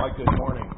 Hi, good morning.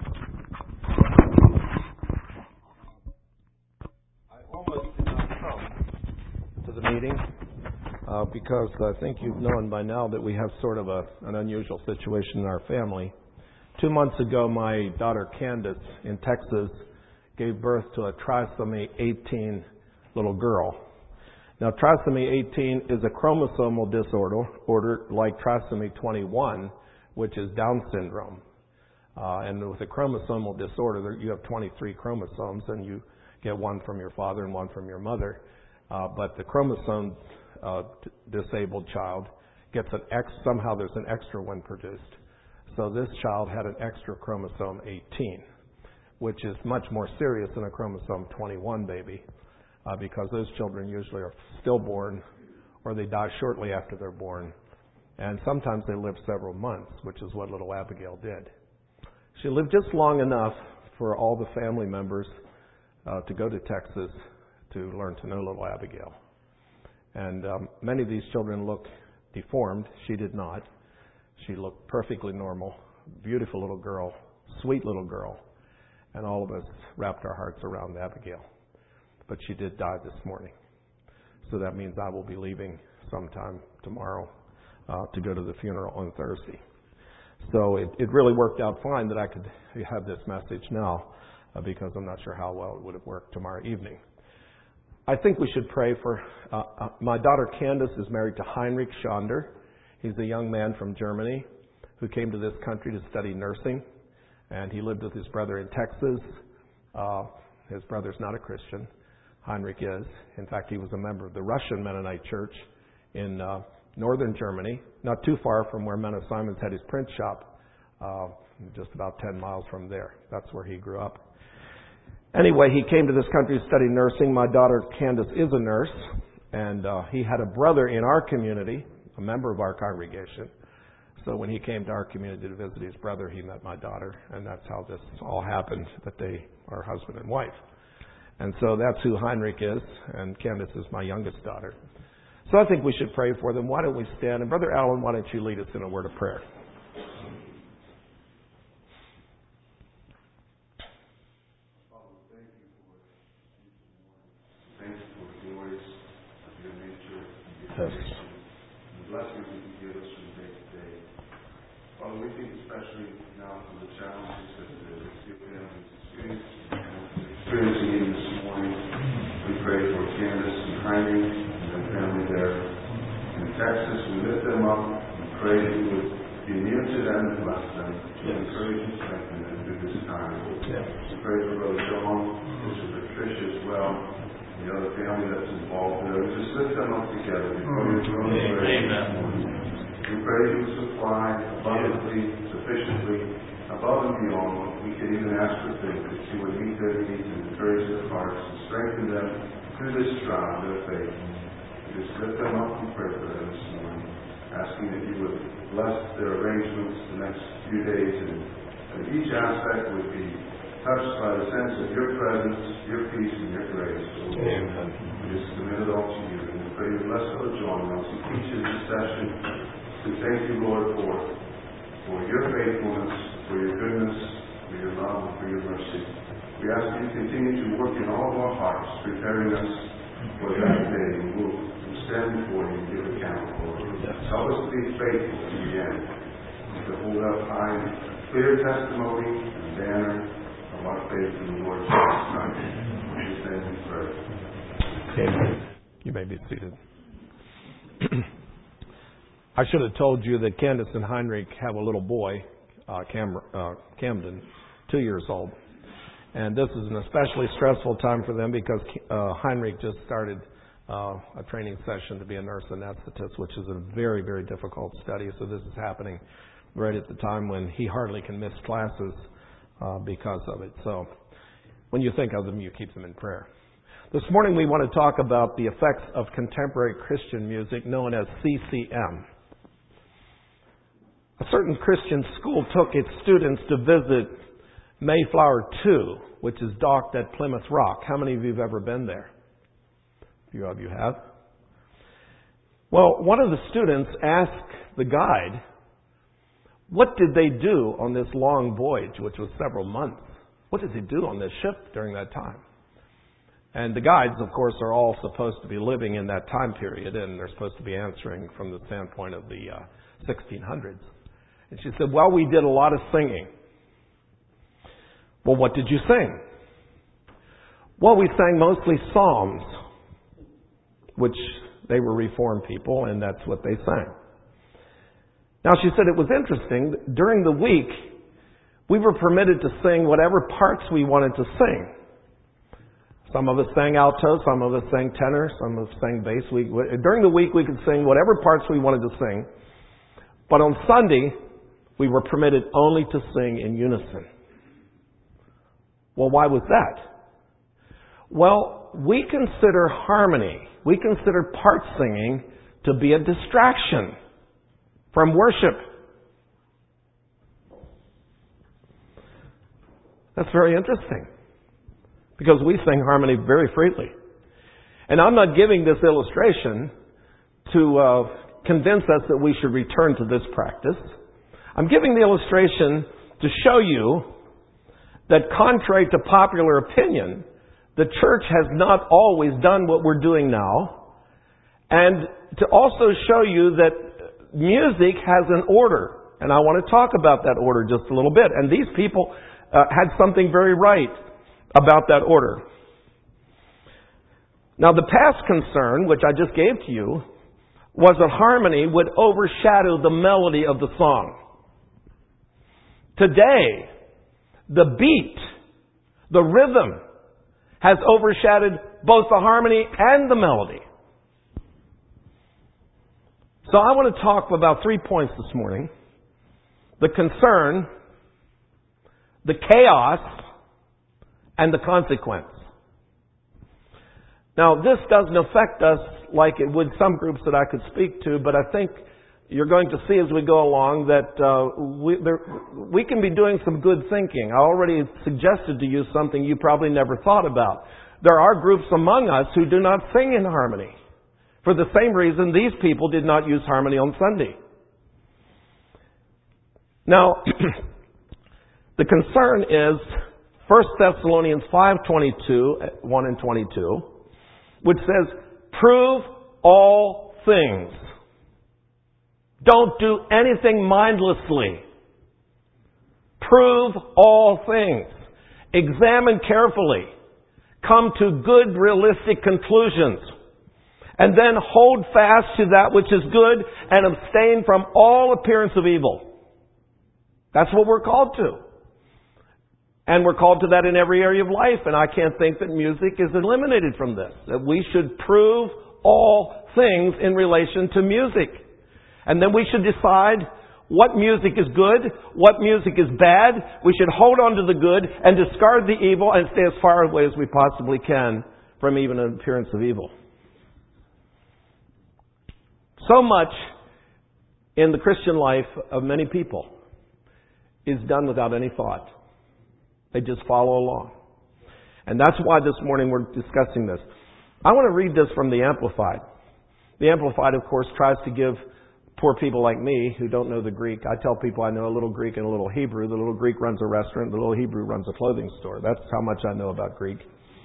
I almost did not come to the meeting because I think you've known by now that we have sort of an unusual situation in our family. 2 months ago, my daughter Candace in Texas gave birth to a trisomy 18 little girl. Now, trisomy 18 is a chromosomal disorder like trisomy 21, which is Down syndrome. And with a chromosomal disorder, you have 23 chromosomes, and you get one from your father and one from your mother. But the chromosome disabled child gets somehow there's an extra one produced. So this child had an extra chromosome 18, which is much more serious than a chromosome 21 baby, because those children usually are stillborn or they die shortly after they're born. And sometimes they live several months, which is what little Abigail did. She lived just long enough for all the family members to go to Texas to learn to know little Abigail. And many of these children look deformed. She did not. She looked perfectly normal, beautiful little girl, sweet little girl. And all of us wrapped our hearts around Abigail. But she did die this morning. So that means I will be leaving sometime tomorrow to go to the funeral on Thursday. So it really worked out fine that I could have this message now because I'm not sure how well it would have worked tomorrow evening. I think we should pray for... my daughter Candace is married to Heinrich Schonder. He's a young man from Germany who came to this country to study nursing. And he lived with his brother in Texas. His brother's not a Christian. Heinrich is. In fact, he was a member of the Russian Mennonite Church in northern Germany, not too far from where Menno Simons had his print shop, just about 10 miles from there. That's where he grew up. Anyway, he came to this country to study nursing. My daughter Candace is a nurse, and he had a brother in our community, a member of our congregation. So when he came to our community to visit his brother, he met my daughter, and that's how this all happened, that they are husband and wife. And so that's who Heinrich is, and Candace is my youngest daughter. So I think we should pray for them. Why don't we stand? And Brother Allen, why don't you lead us in a word of prayer? Yes. The blessings that you give us from day to day. Father, we think especially now for the challenges that the sick families experiencing even this morning. We pray for Candace and Heinrich and their family there in Texas. We lift them up and pray that you would be near to them and bless them, to encourage and strengthen them through this time. Yes. We pray for Brother John, Sister Patricia as well, the other family that's involved there. We just lift them up together before your throne of grace. We pray you would supply abundantly, sufficiently, above and beyond what we can even ask or think, that you would meet their needs and encourage their hearts and strengthen them through this trial, their faith. We just lift them up and pray for them this morning, asking that you would bless their arrangements the next few days, and that each aspect would be touched by the sense of your presence, your peace, and your grace. Amen. We just commit it all to you, and we pray you bless Brother John as he teaches this session. We thank you, Lord, for your faithfulness, for your goodness, for your love, and for your mercy. We ask you to continue to work in all of our hearts, preparing us for that day when we'll stand before you and give account, Lord. Help us to be faithful to the end, to hold up high clear testimony and banner of our faith in the Lord Jesus Christ. In his name we pray. Amen. You may be seated. I should have told you that Candace and Heinrich have a little boy, Camden, 2 years old. And this is an especially stressful time for them because Heinrich just started a training session to be a nurse anesthetist, which is a very, very difficult study. So this is happening right at the time when he hardly can miss classes because of it. So when you think of them, you keep them in prayer. This morning we want to talk about the effects of contemporary Christian music known as CCM. A certain Christian school took its students to visit Mayflower 2, which is docked at Plymouth Rock. How many of you have ever been there? A few of you have. Well, one of the students asked the guide, what did they do on this long voyage, which was several months? What did they do on this ship during that time? And the guides, of course, are all supposed to be living in that time period, and they're supposed to be answering from the standpoint of the 1600s. And she said, well, we did a lot of singing. Well, what did you sing? Well, we sang mostly psalms, which they were Reformed people, and that's what they sang. Now, she said it was interesting. During the week, we were permitted to sing whatever parts we wanted to sing. Some of us sang alto, some of us sang tenor, some of us sang bass. During the week, we could sing whatever parts we wanted to sing. But on Sunday, we were permitted only to sing in unison. Well, why was that? Well, we consider harmony, we consider part singing to be a distraction from worship. That's very interesting, because we sing harmony very freely. And I'm not giving this illustration to convince us that we should return to this practice. I'm giving the illustration to show you that contrary to popular opinion, the church has not always done what we're doing now, and to also show you that music has an order. And I want to talk about that order just a little bit. And these people had something very right about that order. Now, the past concern, which I just gave to you, was that harmony would overshadow the melody of the song. Today, the beat, the rhythm, has overshadowed both the harmony and the melody. So I want to talk about 3 points this morning: the concern, the chaos, and the consequence. Now, this doesn't affect us like it would some groups that I could speak to, but I think you're going to see as we go along that we can be doing some good thinking. I already suggested to you something you probably never thought about. There are groups among us who do not sing in harmony. For the same reason these people did not use harmony on Sunday. Now, the concern is 1 Thessalonians 5:22, 1 and 22, which says, prove all things. Don't do anything mindlessly. Prove all things. Examine carefully. Come to good, realistic conclusions. And then hold fast to that which is good and abstain from all appearance of evil. That's what we're called to. And we're called to that in every area of life. And I can't think that music is eliminated from this. That we should prove all things in relation to music. And then we should decide what music is good, what music is bad. We should hold on to the good and discard the evil and stay as far away as we possibly can from even an appearance of evil. So much in the Christian life of many people is done without any thought. They just follow along. And that's why this morning we're discussing this. I want to read this from the Amplified. The Amplified, of course, tries to give poor people like me who don't know the Greek. I tell people I know a little Greek and a little Hebrew. The little Greek runs a restaurant. The little Hebrew runs a clothing store. That's how much I know about Greek.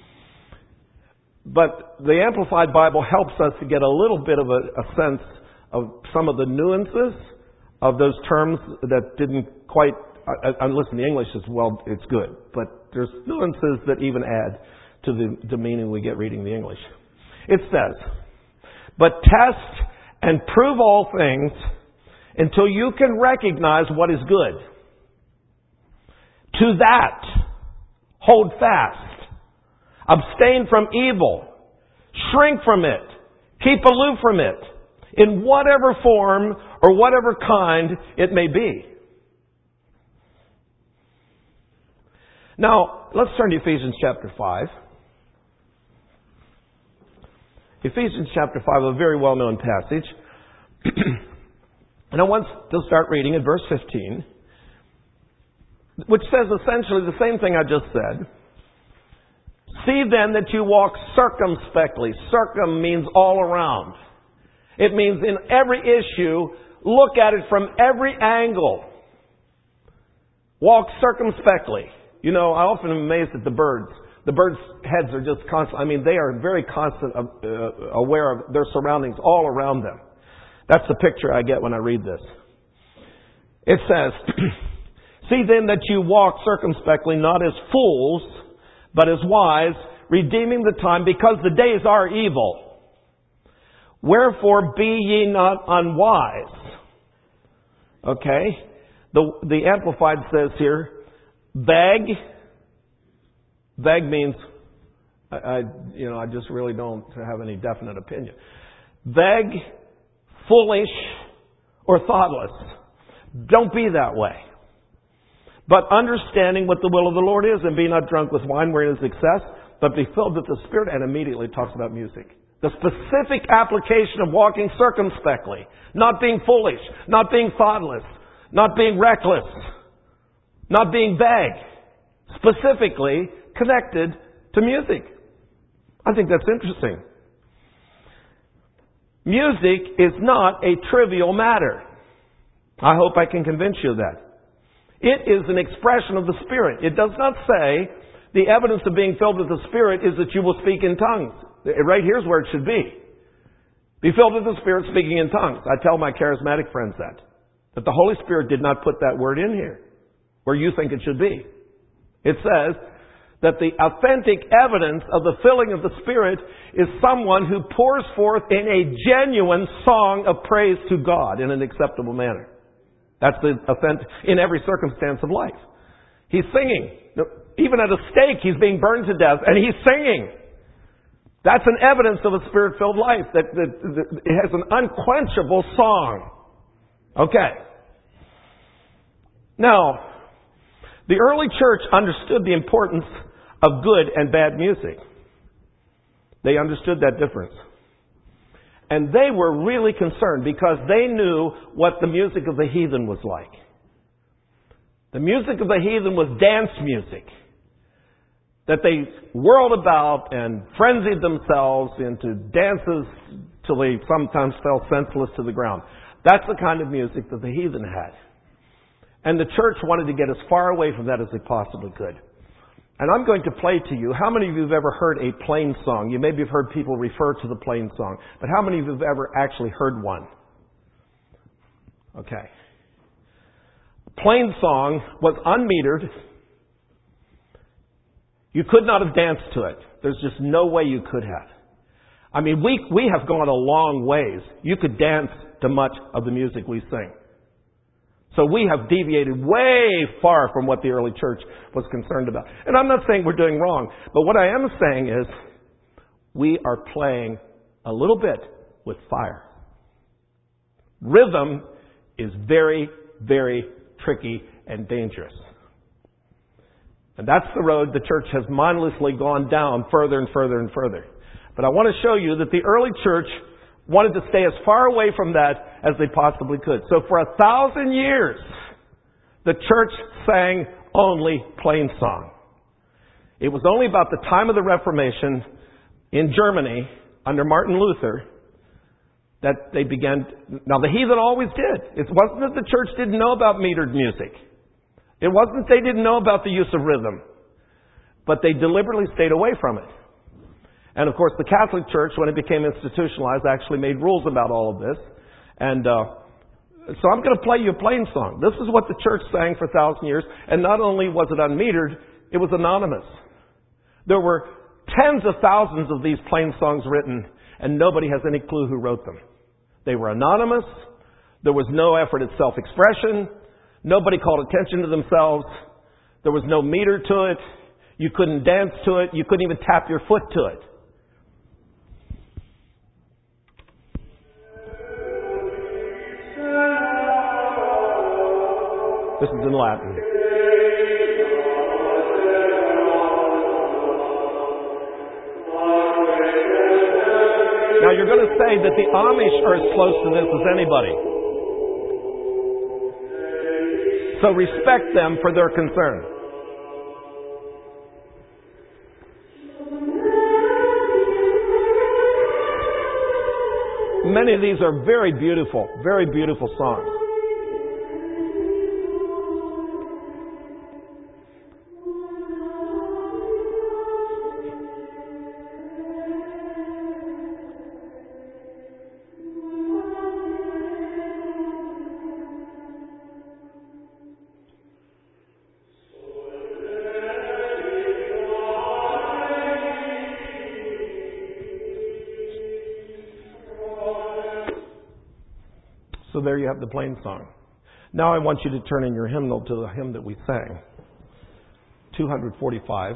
But the Amplified Bible helps us to get a little bit of a sense of some of the nuances of those terms that didn't quite... listen, the English is, well, it's good. But there's nuances that even add to the meaning we get reading the English. It says, but test and prove all things until you can recognize what is good. To that, hold fast. Abstain from evil. Shrink from it. Keep aloof from it. In whatever form or whatever kind it may be. Now, let's turn to Ephesians chapter 5. Ephesians chapter 5, a very well-known passage. And I want to start reading in verse 15, which says essentially the same thing I just said. See then that you walk circumspectly. Circum means all around. It means in every issue, look at it from every angle. Walk circumspectly. You know, I often am amazed at the birds. The birds' heads are just constant. I mean, they are very constant, aware of their surroundings all around them. That's the picture I get when I read this. It says, see then that you walk circumspectly, not as fools, but as wise, redeeming the time, because the days are evil. Wherefore be ye not unwise. Okay? The Amplified says here, vague. Vague means, I just really don't have any definite opinion. Vague, foolish, or thoughtless. Don't be that way. But understanding what the will of the Lord is, and be not drunk with wine wherein is excess, but be filled with the Spirit, and immediately talks about music. The specific application of walking circumspectly, not being foolish, not being thoughtless, not being reckless, not being vague, specifically connected to music. I think that's interesting. Music is not a trivial matter. I hope I can convince you of that. It is an expression of the Spirit. It does not say the evidence of being filled with the Spirit is that you will speak in tongues. Right here's where it should be. Be filled with the Spirit, speaking in tongues. I tell my charismatic friends that the Holy Spirit did not put that word in here where you think it should be. It says that the authentic evidence of the filling of the Spirit is someone who pours forth in a genuine song of praise to God in an acceptable manner. That's the authentic, in every circumstance of life. He's singing. Even at a stake, he's being burned to death, and he's singing. That's an evidence of a Spirit-filled life, that it has an unquenchable song. Okay. Now, the early church understood the importance of good and bad music. They understood that difference. And they were really concerned because they knew what the music of the heathen was like. The music of the heathen was dance music that they whirled about and frenzied themselves into dances till they sometimes fell senseless to the ground. That's the kind of music that the heathen had. And the church wanted to get as far away from that as they possibly could. And I'm going to play to you, how many of you have ever heard a plain song? You maybe have heard people refer to the plain song, but how many of you have ever actually heard one? Okay. Plain song was unmetered. You could not have danced to it. There's just no way you could have. I mean, we have gone a long ways. You could dance to much of the music we sing. So we have deviated way far from what the early church was concerned about. And I'm not saying we're doing wrong, but what I am saying is we are playing a little bit with fire. Rhythm is very, very tricky and dangerous. And that's the road the church has mindlessly gone down further and further and further. But I want to show you that the early church wanted to stay as far away from that as they possibly could. So for 1,000 years, the church sang only plain song. It was only about the time of the Reformation in Germany under Martin Luther that they began. Now the heathen always did. It wasn't that the church didn't know about metered music. It wasn't they didn't know about the use of rhythm. But they deliberately stayed away from it. And of course, the Catholic Church, when it became institutionalized, actually made rules about all of this. And so I'm going to play you a plain song. This is what the church sang for 1,000 years. And not only was it unmetered, it was anonymous. There were tens of thousands of these plain songs written, and nobody has any clue who wrote them. They were anonymous. There was no effort at self-expression. Nobody called attention to themselves. There was no meter to it. You couldn't dance to it. You couldn't even tap your foot to it. This is in Latin. Now you're going to say that the Amish are as close to this as anybody. So respect them for their concern. Many of these are very beautiful songs. there you have the plain song. Now I want you to turn in your hymnal to the hymn that we sang. 245.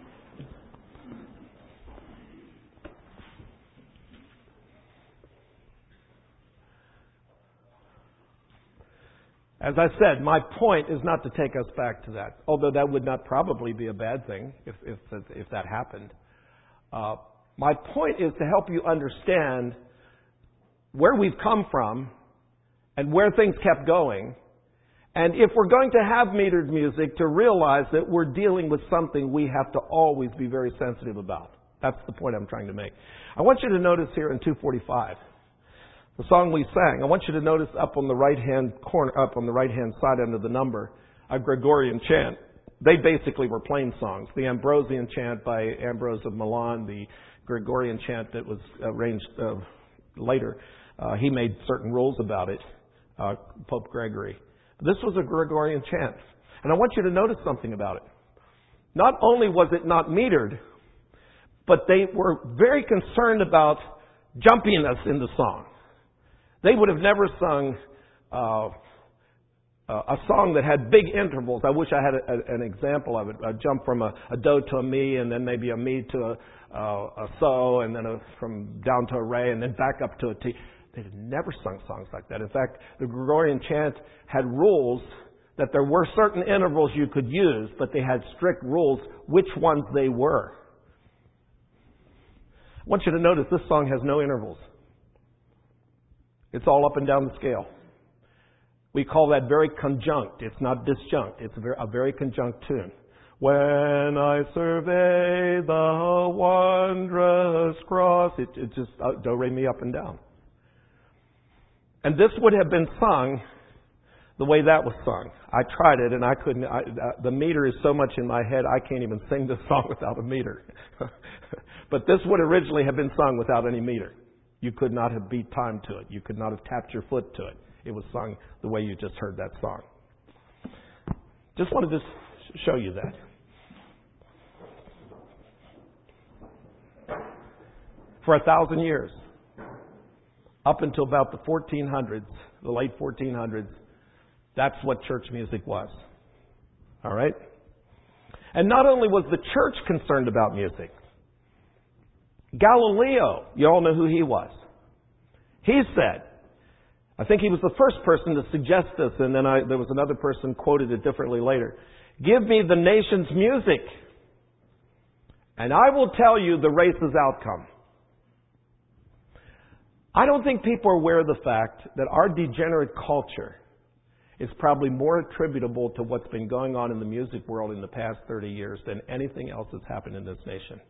As I said, my point is not to take us back to that, although that would not probably be a bad thing if that happened. My point is to help you understand where we've come from and where things kept going. And if we're going to have metered music, to realize that we're dealing with something we have to always be very sensitive about. That's the point I'm trying to make. I want you to notice here in 245, the song we sang, I want you to notice up on the right-hand corner, up on the right-hand side under the number, a Gregorian chant. They basically were plain songs. The Ambrosian chant by Ambrose of Milan, the Gregorian chant that was arranged later, he made certain rules about it, Pope Gregory. This was a Gregorian chant. And I want you to notice something about it. Not only was it not metered, but they were very concerned about jumpiness in the song. They would have never sung a song that had big intervals. I wish I had an example of it. A jump from a do to a mi, and then maybe a mi to a so, and then from down to a re, and then back up to a t. They had never sung songs like that. In fact, the Gregorian chant had rules that there were certain intervals you could use, but they had strict rules which ones they were. I want you to notice this song has no intervals. It's all up and down the scale. We call that very conjunct. It's not disjunct. It's a very conjunct tune. When I survey the wondrous cross, it just do, re, mi, up and down. And this would have been sung the way that was sung. I tried it and I couldn't. The meter is so much in my head I can't even sing this song without a meter. But this would originally have been sung without any meter. You could not have beat time to it. You could not have tapped your foot to it. It was sung the way you just heard that song. Just wanted to show you that. For 1,000 years, up until about the 1400s, the late 1400s, that's what church music was. All right? And not only was the church concerned about music, Galileo, you all know who he was. He said, I think he was the first person to suggest this, and then there was another person quoted it differently later. Give me the nation's music, and I will tell you the race's outcome. I don't think people are aware of the fact that our degenerate culture is probably more attributable to what's been going on in the music world in the past 30 years than anything else that's happened in this nation.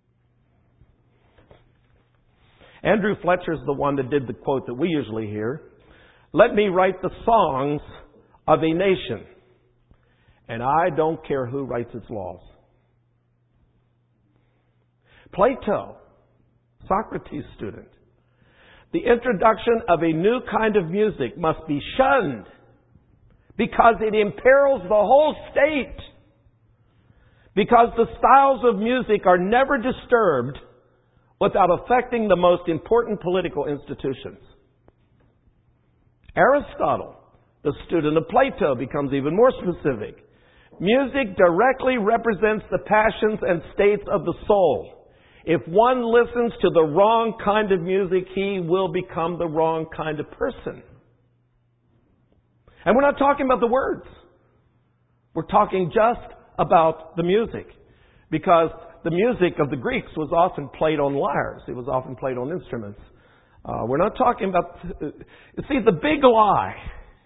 Andrew Fletcher's the one that did the quote that we usually hear. Let me write the songs of a nation, and I don't care who writes its laws. Plato, Socrates' student. The introduction of a new kind of music must be shunned because it imperils the whole state. Because the styles of music are never disturbed without affecting the most important political institutions. Aristotle, the student of Plato, becomes even more specific. Music directly represents the passions and states of the soul. If one listens to the wrong kind of music, he will become the wrong kind of person. And we're not talking about the words. We're talking just about the music. Because the music of the Greeks was often played on lyres. It was often played on instruments. We're not talking about... See, the big lie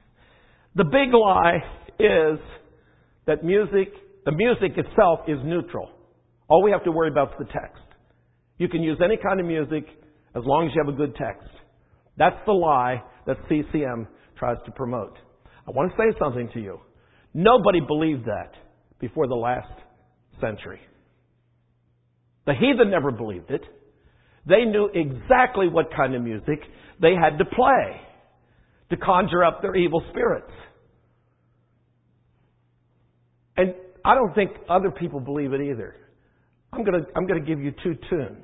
is that the music itself is neutral. All we have to worry about is the text. You can use any kind of music as long as you have a good text. That's the lie that CCM tries to promote. I want to say something to you. Nobody believed that before the last century. The heathen never believed it. They knew exactly what kind of music they had to play to conjure up their evil spirits. And I don't think other people believe it either. I'm going to give you two tunes.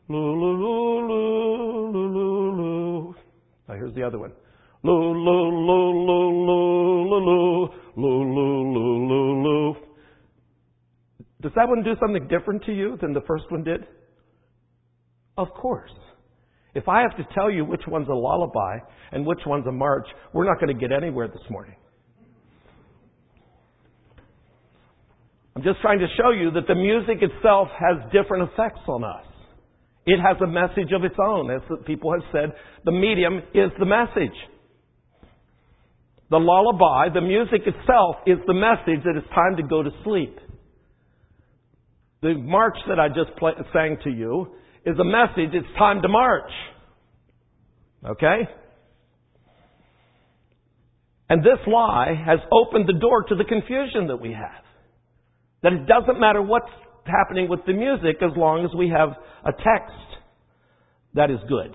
Loo, loo, loo, loo, loo, loo, loo. Now here's the other one. Loo, loo, loo, loo, loo, loo, loo, loo, loo, loo, loo, loo. Does that one do something different to you than the first one did? Of course. If I have to tell you which one's a lullaby and which one's a march, we're not going to get anywhere this morning. I'm just trying to show you that the music itself has different effects on us. It has a message of its own. As people have said, the medium is the message. The lullaby, the music itself, is the message that it's time to go to sleep. The march that I just sang to you is a message it's time to march. Okay? And this lie has opened the door to the confusion that we have. That it doesn't matter what's happening with the music as long as we have a text that is good.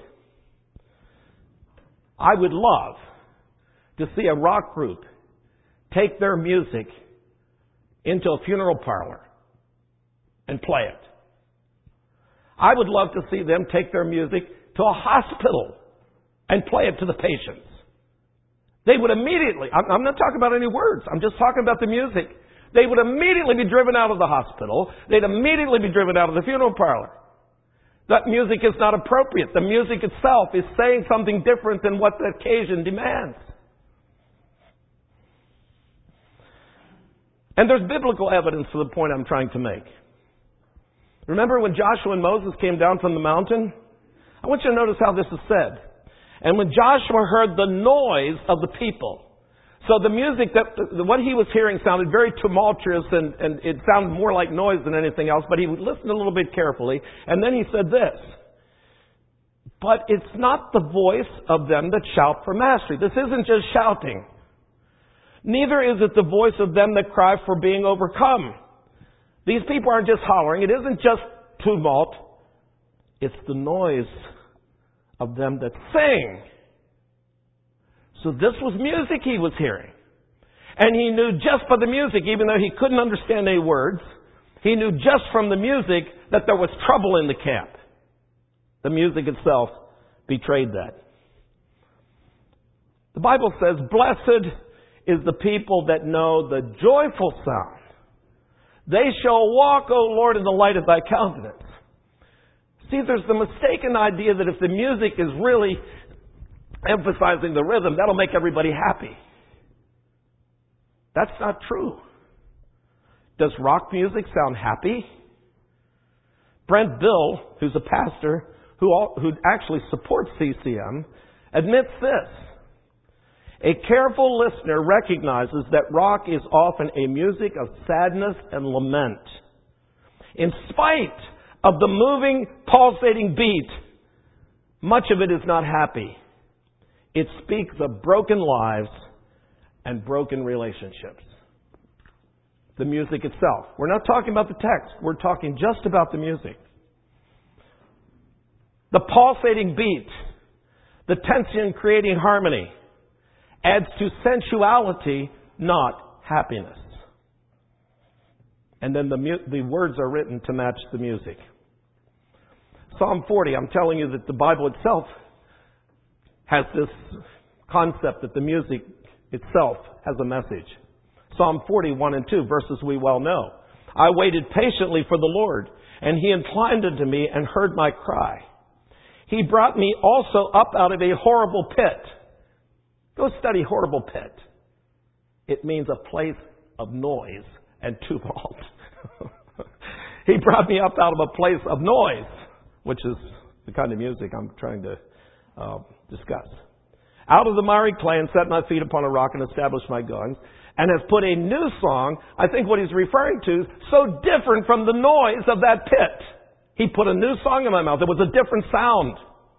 I would love to see a rock group take their music into a funeral parlor and play it. I would love to see them take their music to a hospital and play it to the patients. They would immediately, I'm not talking about any words, I'm just talking about the music. They would immediately be driven out of the hospital. They'd immediately be driven out of the funeral parlor. That music is not appropriate. The music itself is saying something different than what the occasion demands. And there's biblical evidence for the point I'm trying to make. Remember when Joshua and Moses came down from the mountain? I want you to notice how this is said. And when Joshua heard the noise of the people, so the music, what he was hearing sounded very tumultuous and it sounded more like noise than anything else, but he listened a little bit carefully. And then he said this, but it's not the voice of them that shout for mastery. This isn't just shouting. Neither is it the voice of them that cry for being overcome. These people aren't just hollering. It isn't just tumult. It's the noise of them that sing. So this was music he was hearing. And he knew just by the music, even though he couldn't understand any words, he knew just from the music that there was trouble in the camp. The music itself betrayed that. The Bible says, blessed is the people that know the joyful sound. They shall walk, O Lord, in the light of thy countenance. See, there's the mistaken idea that if the music is really emphasizing the rhythm, that'll make everybody happy. That's not true. Does rock music sound happy? Brent Bill, who's a pastor who actually supports CCM, admits this. A careful listener recognizes that rock is often a music of sadness and lament. In spite of the moving, pulsating beat, much of it is not happy. It speaks of broken lives and broken relationships. The music itself. We're not talking about the text. We're talking just about the music. The pulsating beat, the tension creating harmony, adds to sensuality, not happiness. And then the words are written to match the music. Psalm 40, I'm telling you that the Bible itself has this concept that the music itself has a message. Psalm 40, 1 and 2, verses we well know. I waited patiently for the Lord, and He inclined unto me and heard my cry. He brought me also up out of a horrible pit. Go study horrible pit. It means a place of noise and tumult. He brought me up out of a place of noise, which is the kind of music I'm trying to discuss. Out of the miry clay and set my feet upon a rock and established my goings, and has put a new song, I think what he's referring to, so different from the noise of that pit. He put a new song in my mouth. It was a different sound.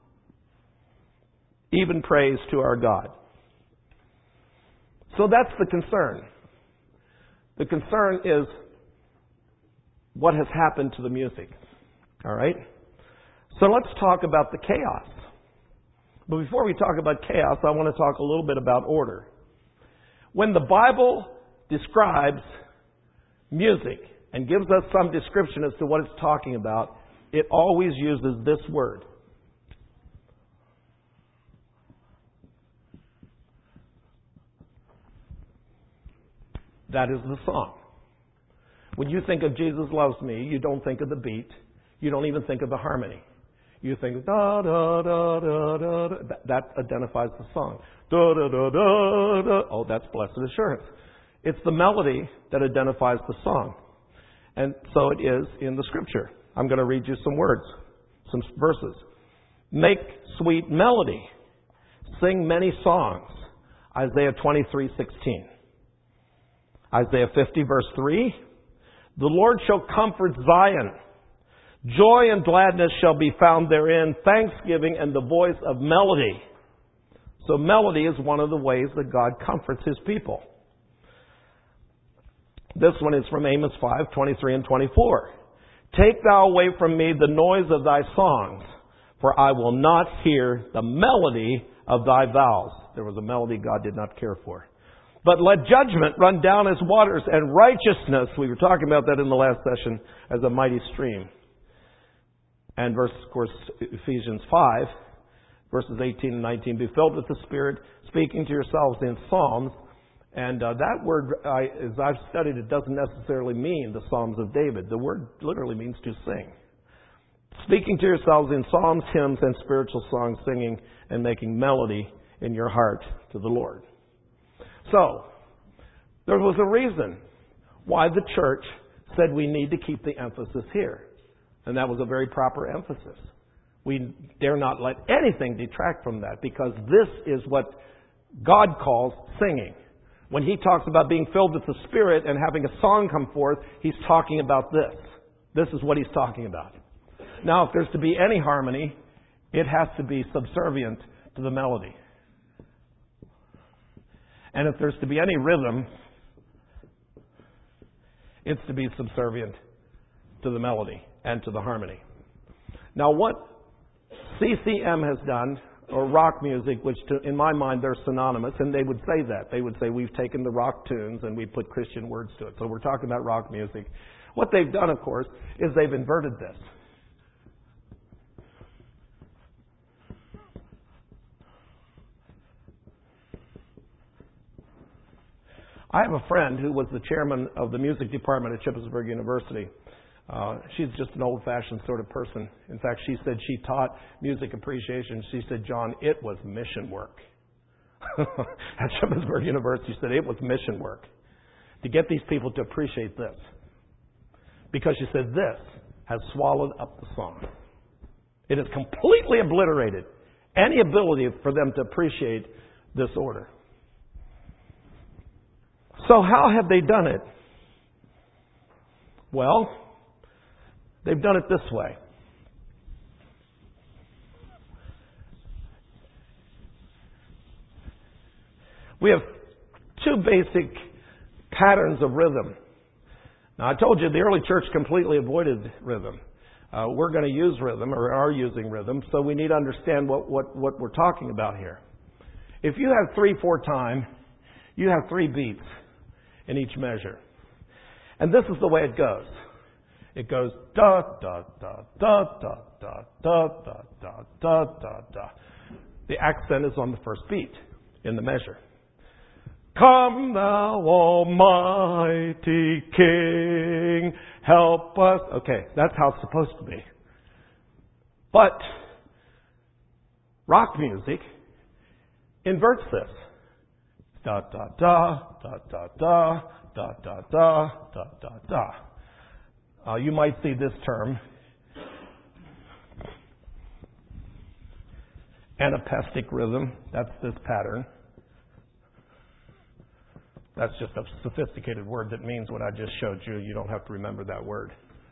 Even praise to our God. So that's the concern. The concern is what has happened to the music. All right? So let's talk about the chaos. But before we talk about chaos, I want to talk a little bit about order. When the Bible describes music and gives us some description as to what it's talking about, it always uses this word. That is the song. When you think of Jesus Loves Me, you don't think of the beat. You don't even think of the harmony. You think, da, da, da, da, da, da. That identifies the song. Da, da, da, da, da. Oh, that's Blessed Assurance. It's the melody that identifies the song. And so it is in the Scripture. I'm going to read you some words, some verses. Make sweet melody. Sing many songs. Isaiah 23:16. Isaiah 50, verse 3. The Lord shall comfort Zion. Joy and gladness shall be found therein, thanksgiving and the voice of melody. So melody is one of the ways that God comforts His people. This one is from Amos 5, 23 and 24. Take thou away from me the noise of thy songs, for I will not hear the melody of thy vows. There was a melody God did not care for. But let judgment run down as waters, and righteousness, we were talking about that in the last session, as a mighty stream. And verse, of course, Ephesians 5, verses 18 and 19, be filled with the Spirit, speaking to yourselves in psalms. And that word, as I've studied, it doesn't necessarily mean the Psalms of David. The word literally means to sing. Speaking to yourselves in psalms, hymns, and spiritual songs, singing and making melody in your heart to the Lord. So, there was a reason why the church said we need to keep the emphasis here. And that was a very proper emphasis. We dare not let anything detract from that, because this is what God calls singing. When He talks about being filled with the Spirit and having a song come forth, He's talking about this. This is what He's talking about. Now, if there's to be any harmony, it has to be subservient to the melody. And if there's to be any rhythm, it's to be subservient to the melody and to the harmony. Now, what CCM has done, or rock music, which in my mind they're synonymous, and they would say that. They would say we've taken the rock tunes and we put Christian words to it. So we're talking about rock music. What they've done, of course, is they've inverted this. I have a friend who was the chairman of the music department at Shippensburg University. She's just an old-fashioned sort of person. In fact, she said she taught music appreciation. She said, John, it was mission work. At Shippensburg University, she said it was mission work to get these people to appreciate this. Because she said this has swallowed up the song. It has completely obliterated any ability for them to appreciate this order. So how have they done it? Well, they've done it this way. We have two basic patterns of rhythm. Now, I told you the early church completely avoided rhythm. We're going to use rhythm, or are using rhythm, so we need to understand what we're talking about here. If you have 3/4 time, you have 3 beats in each measure. And this is the way it goes. It goes da da da da da da da da da da da da. The accent is on the first beat in the measure. Come thou almighty King, help us. Okay, that's how it's supposed to be. But rock music inverts this. Da da da da da da da da da da da da. You might see this term, anapestic rhythm. That's this pattern. That's just a sophisticated word that means what I just showed you. You don't have to remember that word.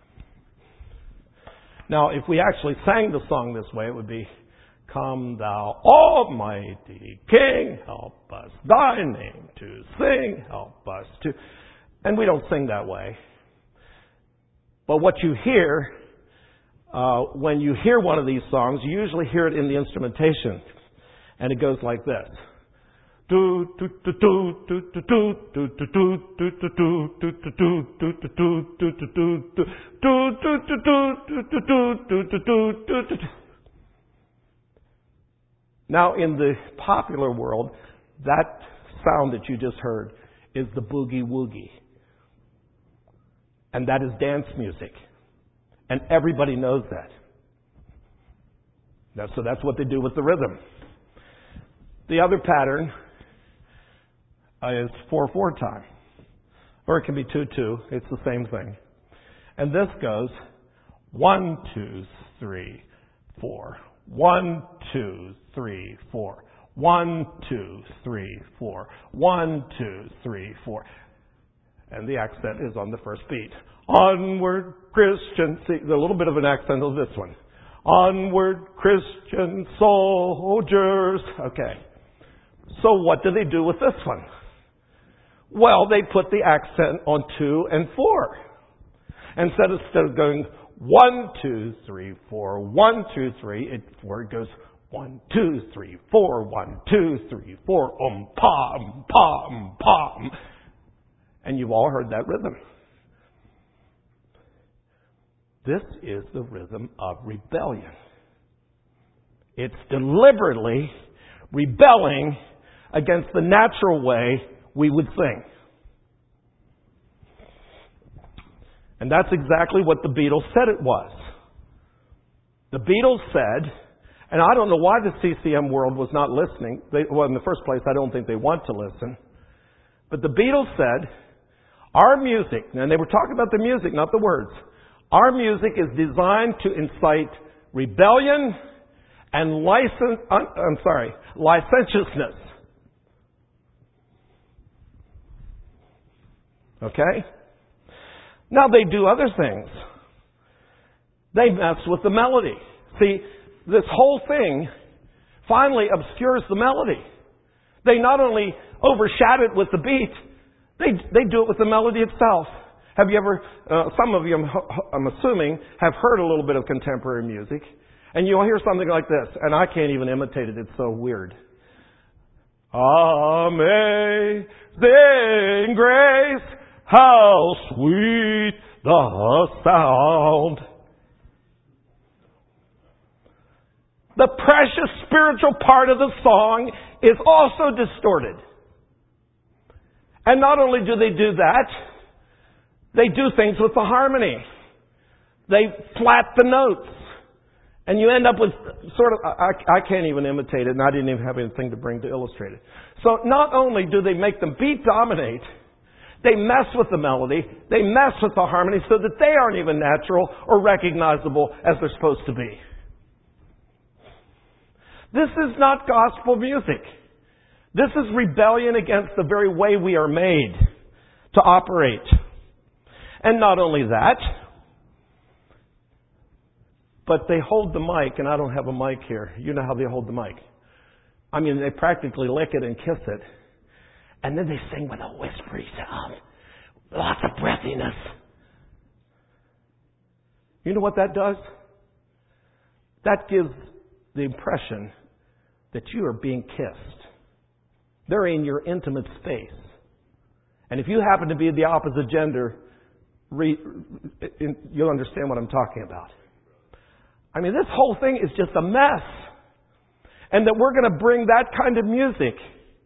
Now, if we actually sang the song this way, it would be, Come thou almighty King, help us thy name to sing, help us to... And we don't sing that way. But what you hear, when you hear one of these songs, you usually hear it in the instrumentation. And it goes like this. Now, in the popular world, that sound that you just heard is the boogie woogie. And that is dance music. And everybody knows that. So that's what they do with the rhythm. The other pattern is 4/4 time. Or it can be 2/2. It's the same thing. And this goes 1, 2, 3, 4. 1, 2, 3, 4. 1, 2, 3, 4. 1, 2, 3, 4. And the accent is on the first beat. Onward, Christian. See, a little bit of an accent on this one. Onward, Christian soldiers. Okay. So what do they do with this one? Well, they put the accent on 2 and 4. Instead of going 1, 2, 3, 4, 1, 2, 3, 4, it goes 1, 2, 3, 4, 1, 2, 3, 4, pa, pa, pa. And you've all heard that rhythm. This is the rhythm of rebellion. It's deliberately rebelling against the natural way we would sing. And that's exactly what the Beatles said it was. The Beatles said, and I don't know why the CCM world was not listening. Well, in the first place, I don't think they want to listen. But the Beatles said, our music, and they were talking about the music, not the words. Our music is designed to incite rebellion and licentiousness. Okay? Now they do other things. They mess with the melody. See, this whole thing finally obscures the melody. They not only overshadow it with the beat, they do it with the melody itself. Have you ever, some of you, I'm assuming, have heard a little bit of contemporary music, and you'll hear something like this, and I can't even imitate it, it's so weird. Amazing grace, how sweet the sound. The precious spiritual part of the song is also distorted. And not only do they do that, they do things with the harmony. They flat the notes. And you end up with sort of, I can't even imitate it, and I didn't even have anything to bring to illustrate it. So not only do they make the beat dominate, they mess with the melody, they mess with the harmony so that they aren't even natural or recognizable as they're supposed to be. This is not gospel music. This is rebellion against the very way we are made to operate. And not only that, but they hold the mic, and I don't have a mic here. You know how they hold the mic. I mean, they practically lick it and kiss it. And then they sing with a whispery sound. Lots of breathiness. You know what that does? That gives the impression that you are being kissed. They're in your intimate space. And if you happen to be the opposite gender, you'll understand what I'm talking about. I mean, this whole thing is just a mess. And that we're going to bring that kind of music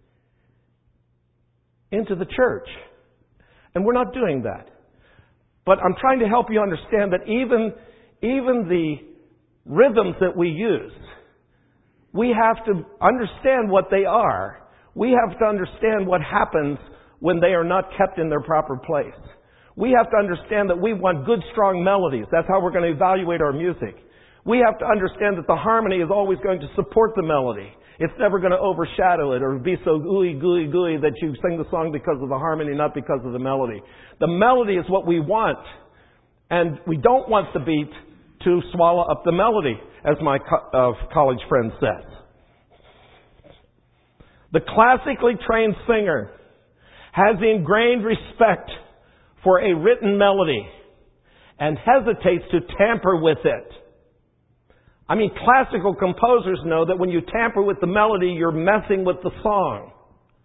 into the church. And we're not doing that. But I'm trying to help you understand that even the rhythms that we use, we have to understand what they are. We have to understand what happens when they are not kept in their proper place. We have to understand that we want good, strong melodies. That's how we're going to evaluate our music. We have to understand that the harmony is always going to support the melody. It's never going to overshadow it or be so ooey, gooey, gooey that you sing the song because of the harmony, not because of the melody. The melody is what we want. And we don't want the beat to swallow up the melody, as my college friend says. The classically trained singer has ingrained respect for a written melody and hesitates to tamper with it. I mean, classical composers know that when you tamper with the melody, you're messing with the song.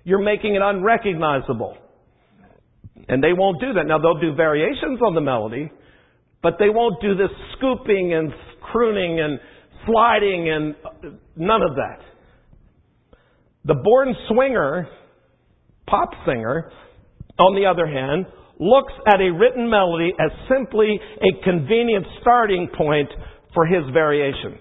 You're making it unrecognizable. And they won't do that. Now, they'll do variations on the melody, but they won't do this scooping and crooning and sliding and none of that. The born swinger, pop singer, on the other hand, looks at a written melody as simply a convenient starting point for his variations.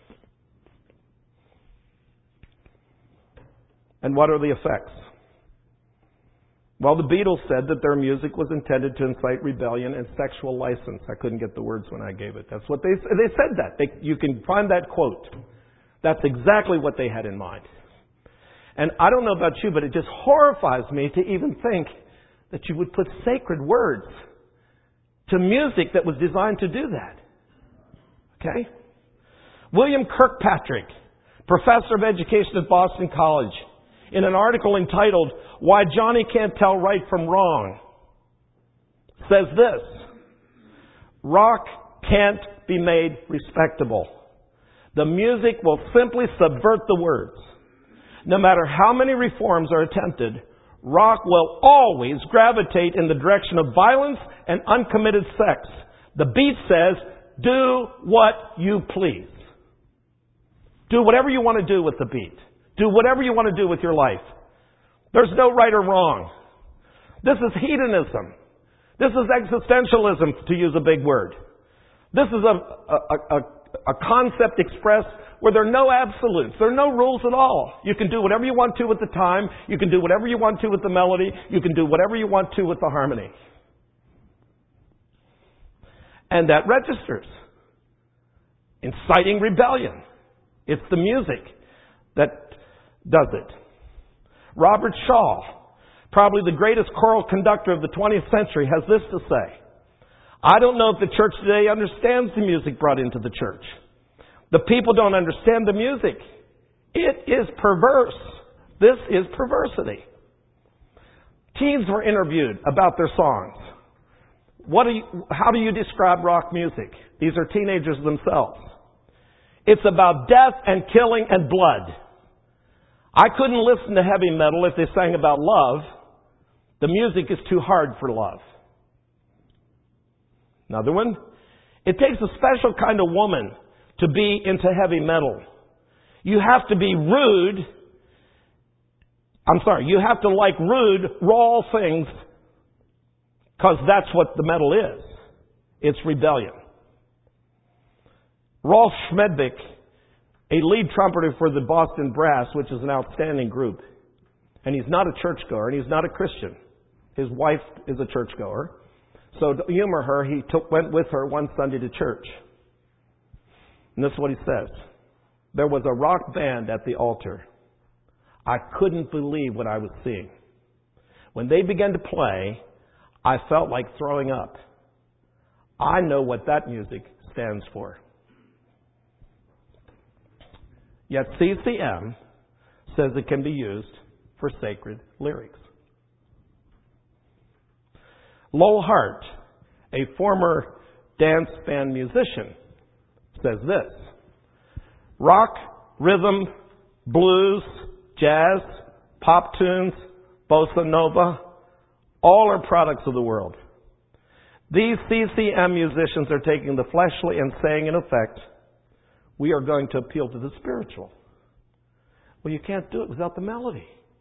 And what are the effects? Well, the Beatles said that their music was intended to incite rebellion and sexual license. I couldn't get the words when I gave it. That's what they said that. You can find that quote. That's exactly what they had in mind. And I don't know about you, but it just horrifies me to even think that you would put sacred words to music that was designed to do that. Okay? William Kirkpatrick, professor of education at Boston College, in an article entitled, "Why Johnny Can't Tell Right from Wrong," says this: rock can't be made respectable. The music will simply subvert the words. No matter how many reforms are attempted, rock will always gravitate in the direction of violence and uncommitted sex. The beat says, do what you please. Do whatever you want to do with the beat. Do whatever you want to do with your life. There's no right or wrong. This is hedonism. This is existentialism, to use a big word. This is a concept expressed where there are no absolutes. There are no rules at all. You can do whatever you want to with the time. You can do whatever you want to with the melody. You can do whatever you want to with the harmony. And that registers. Inciting rebellion. It's the music that does it. Robert Shaw, probably the greatest choral conductor of the 20th century, has this to say: I don't know if the church today understands the music brought into the church. The people don't understand the music. It is perverse. This is perversity. Teens were interviewed about their songs. How do you describe rock music? These are teenagers themselves. It's about death and killing and blood. I couldn't listen to heavy metal if they sang about love. The music is too hard for love. Another one. It takes a special kind of woman to be into heavy metal. You have to be rude. You have to like rude, raw things, because that's what the metal is. It's rebellion. Rolf Schmedbeck, a lead trumpeter for the Boston Brass, which is an outstanding group, and he's not a churchgoer, and he's not a Christian. His wife is a churchgoer. So to humor her, he went with her one Sunday to church. And this is what he says. There was a rock band at the altar. I couldn't believe what I was seeing. When they began to play, I felt like throwing up. I know what that music stands for. Yet CCM says it can be used for sacred lyrics. Lowell Hart, a former dance band musician, says this: rock, rhythm, blues, jazz, pop tunes, bossa nova, all are products of the world. These CCM musicians are taking the fleshly and saying, in effect, we are going to appeal to the spiritual. Well, you can't do it without the melody.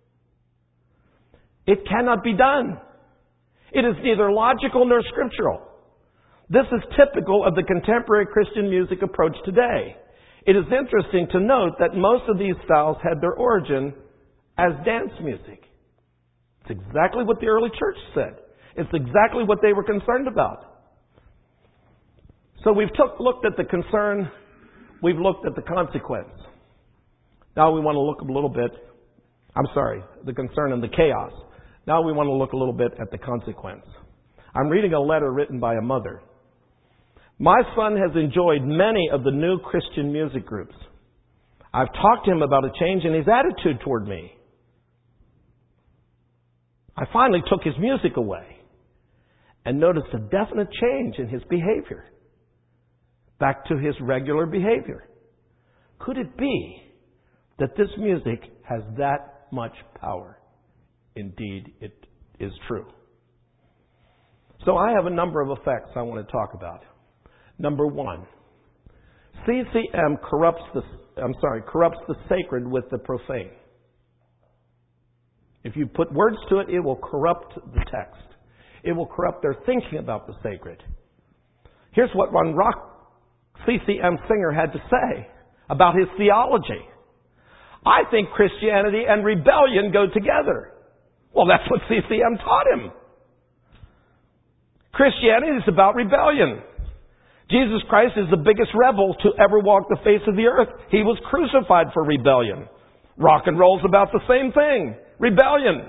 It cannot be done. It is neither logical nor scriptural. This is typical of the contemporary Christian music approach today. It is interesting to note that most of these styles had their origin as dance music. It's exactly what the early church said. It's exactly what they were concerned about. So we've looked at the concern. We've looked at the consequence. Now we want to look a little bit, the concern and the chaos. Now we want to look a little bit at the consequence. I'm reading a letter written by a mother. My son has enjoyed many of the new Christian music groups. I've talked to him about a change in his attitude toward me. I finally took his music away and noticed a definite change in his behavior. Back to his regular behavior. Could it be that this music has that much power? indeed it is true. So I have a number of effects I want to talk about. Number one, CCM corrupts the sacred with the profane. If you put words to it, it will corrupt the text. It will corrupt their thinking about the sacred. Here's what one rock CCM singer had to say about his theology. I think Christianity and rebellion go together. Well, that's what CCM taught him. Christianity is about rebellion. Jesus Christ is the biggest rebel to ever walk the face of the earth. He was crucified for rebellion. Rock and roll's about the same thing. Rebellion.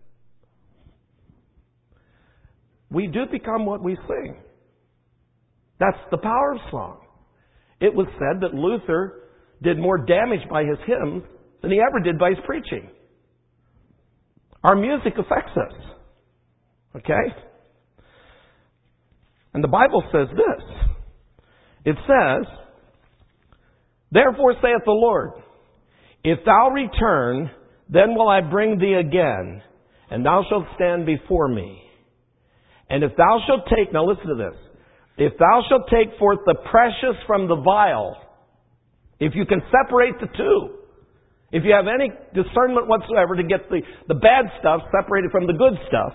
We do become what we sing. That's the power of song. It was said that Luther did more damage by his hymns than he ever did by his preaching. Our music affects us. Okay? And the Bible says this. It says, therefore saith the Lord, if thou return, then will I bring thee again, and thou shalt stand before me. And if thou shalt take, now listen to this, if thou shalt take forth the precious from the vile, if you can separate the two, if you have any discernment whatsoever to get the bad stuff separated from the good stuff,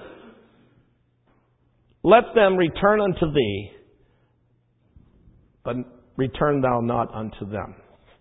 let them return unto thee, but return thou not unto them.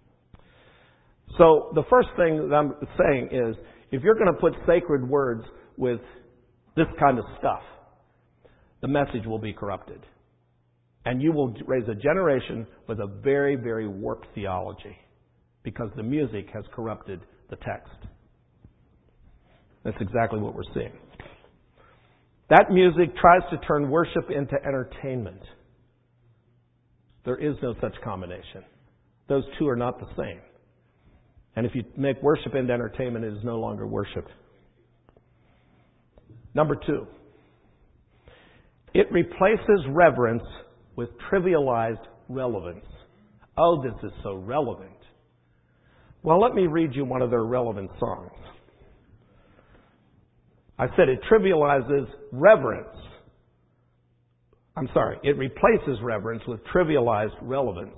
So the first thing that I'm saying is, if you're going to put sacred words with this kind of stuff, the message will be corrupted. And you will raise a generation with a very, very warped theology, because the music has corrupted the text. That's exactly what we're seeing. That music tries to turn worship into entertainment. There is no such combination. Those two are not the same. And if you make worship into entertainment, it is no longer worship. Number two, it replaces reverence with trivialized relevance. Oh, this is so relevant. Well, let me read you one of their relevant songs. I said it trivializes reverence. It replaces reverence with trivialized relevance.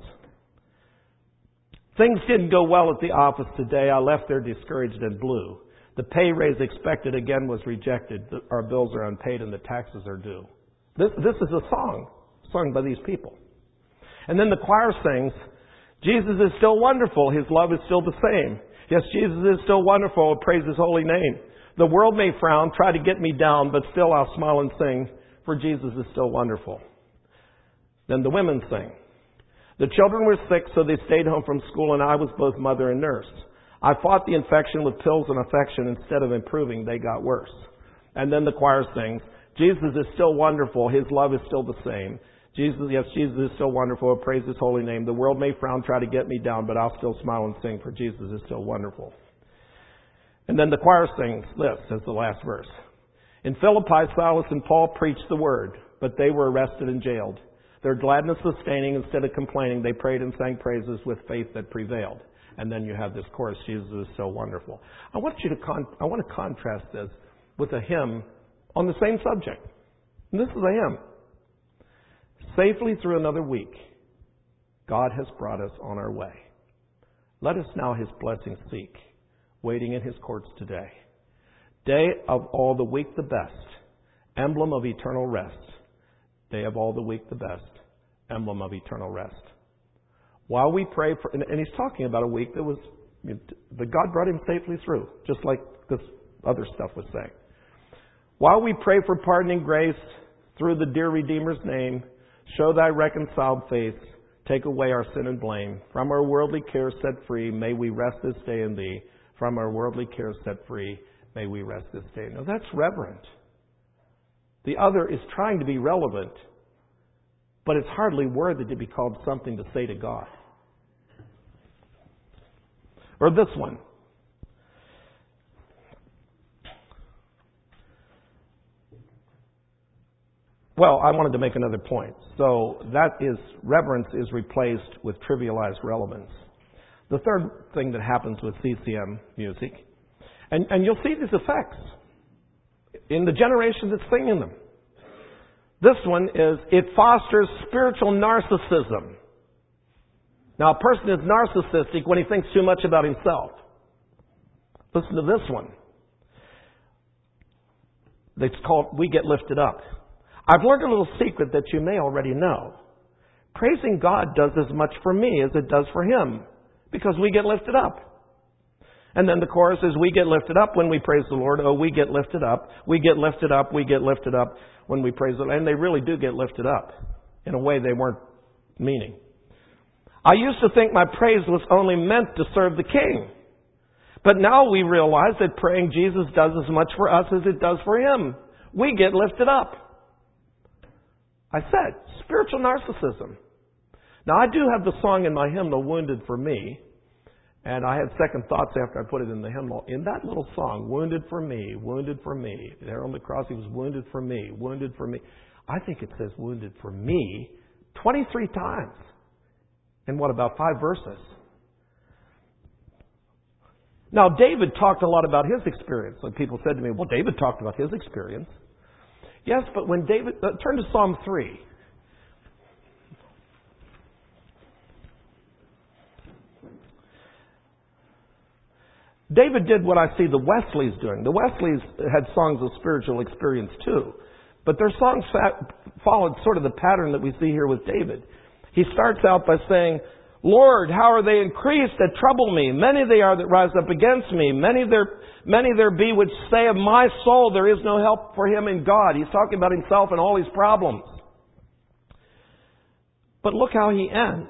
Things didn't go well at the office today. I left there discouraged and blue. The pay raise expected again was rejected. Our bills are unpaid and the taxes are due. This is a song sung by these people. And then the choir sings, Jesus is still wonderful. His love is still the same. Yes, Jesus is still wonderful. Praise His holy name. The world may frown, try to get me down, but still I'll smile and sing, for Jesus is still wonderful. Then the women sing. The children were sick, so they stayed home from school, and I was both mother and nurse. I fought the infection with pills and affection. Instead of improving, they got worse. And then the choir sings, Jesus is still wonderful. His love is still the same. Jesus is still wonderful. Praise His holy name. The world may frown, try to get me down, but I'll still smile and sing, for Jesus is still wonderful. And then the choir sings this as the last verse. In Philippi, Silas and Paul preached the word, but they were arrested and jailed. Their gladness sustaining instead of complaining, they prayed and sang praises with faith that prevailed. And then you have this chorus, Jesus is so wonderful. I want to contrast this with a hymn on the same subject. And this is a hymn. Safely through another week, God has brought us on our way. Let us now His blessing seek, waiting in His courts today. Day of all the week the best, emblem of eternal rest. Day of all the week the best, emblem of eternal rest. While we pray for, and he's talking about a week that God brought him safely through, just like this other stuff was saying. While we pray for pardoning grace through the dear Redeemer's name, show Thy reconciled face, take away our sin and blame. From our worldly cares set free, may we rest this day in Thee. From our worldly cares set free, may we rest this day. Now that's reverent. The other is trying to be relevant, but it's hardly worthy to be called something to say to God. Or this one. Well, I wanted to make another point. So that is, reverence is replaced with trivialized relevance. The third thing that happens with CCM music, And you'll see these effects in the generation that's singing them. This one is, it fosters spiritual narcissism. Now, a person is narcissistic when he thinks too much about himself. Listen to this one. It's called, We Get Lifted Up. I've learned a little secret that you may already know. Praising God does as much for me as it does for Him, because we get lifted up. And then the chorus is, we get lifted up when we praise the Lord. Oh, we get lifted up. We get lifted up. We get lifted up when we praise the Lord. And they really do get lifted up in a way they weren't meaning. I used to think my praise was only meant to serve the King. But now we realize that praying Jesus does as much for us as it does for Him. We get lifted up. I said, spiritual narcissism. Now, I do have the song in my hymnal, Wounded for Me. And I had second thoughts after I put it in the hymnal. In that little song, wounded for me, there on the cross He was wounded for me, wounded for me. I think it says wounded for me 23 times. In what, about 5 verses? Now, David talked a lot about his experience. Like people said to me, well, David talked about his experience. Yes, but when David... turn to Psalm 3. David did what I see the Wesleys doing. The Wesleys had songs of spiritual experience too. But their songs followed sort of the pattern that we see here with David. He starts out by saying, Lord, how are they increased that trouble me? Many they are that rise up against me. Many there be which say of my soul there is no help for him in God. He's talking about himself and all his problems. But look how he ends.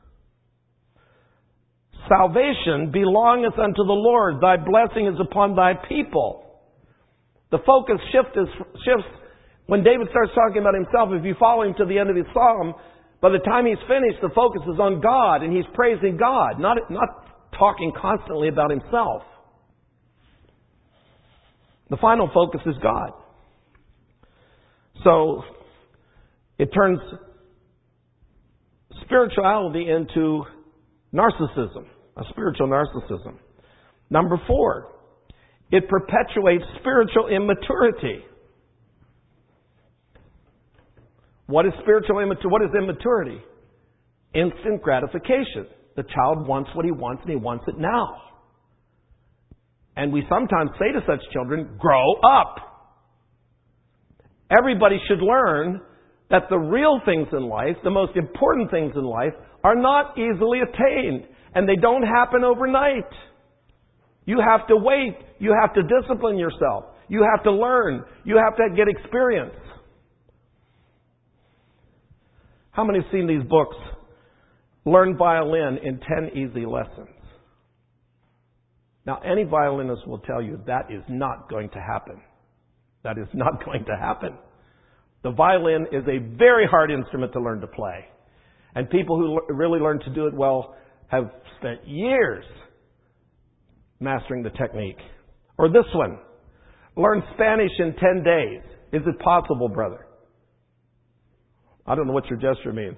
Salvation belongeth unto the Lord. Thy blessing is upon thy people. The focus shifts when David starts talking about himself. If you follow him to the end of his psalm, by the time he's finished, the focus is on God, and he's praising God, not talking constantly about himself. The final focus is God. So it turns spirituality into narcissism, a spiritual narcissism. Number 4, it perpetuates spiritual immaturity. What is spiritual immaturity? What is immaturity? Instant gratification. The child wants what he wants, and he wants it now. And we sometimes say to such children, grow up. Everybody should learn that the real things in life, the most important things in life, are not easily attained. And they don't happen overnight. You have to wait. You have to discipline yourself. You have to learn. You have to get experience. How many have seen these books? Learn violin in 10 easy lessons. Now, any violinist will tell you that is not going to happen. That is not going to happen. The violin is a very hard instrument to learn to play. And people who really learn to do it well have spent years mastering the technique. Or this one, learn Spanish in 10 days. Is it possible, brother? I don't know what your gesture means.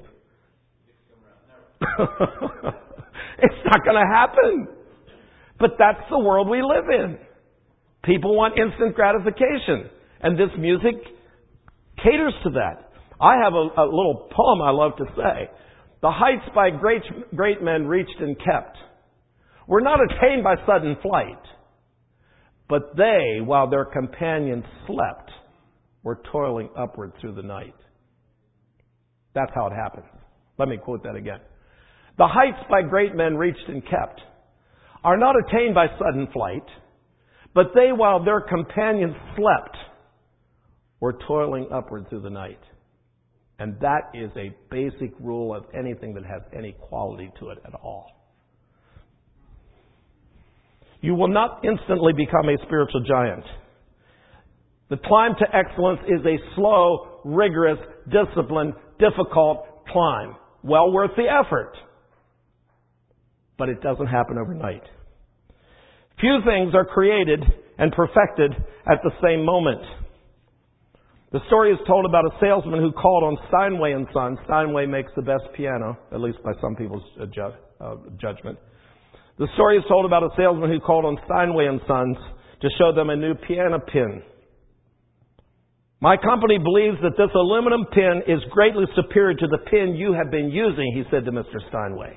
It's not going to happen. But that's the world we live in. People want instant gratification. And this music caters to that. I have a little poem I love to say. The heights by great men reached and kept were not attained by sudden flight, but they, while their companions slept, were toiling upward through the night. That's how it happens. Let me quote that again. The heights by great men reached and kept are not attained by sudden flight, but they, while their companions slept, were toiling upward through the night. And that is a basic rule of anything that has any quality to it at all. You will not instantly become a spiritual giant. The climb to excellence is a slow, rigorous, disciplined, difficult climb. Well worth the effort. But it doesn't happen overnight. Few things are created and perfected at the same moment. The story is told about a salesman who called on Steinway & Sons. Steinway makes the best piano, at least by some people's judgment. The story is told about a salesman who called on Steinway & Sons to show them a new piano pin. My company believes that this aluminum pin is greatly superior to the pin you have been using, he said to Mr. Steinway.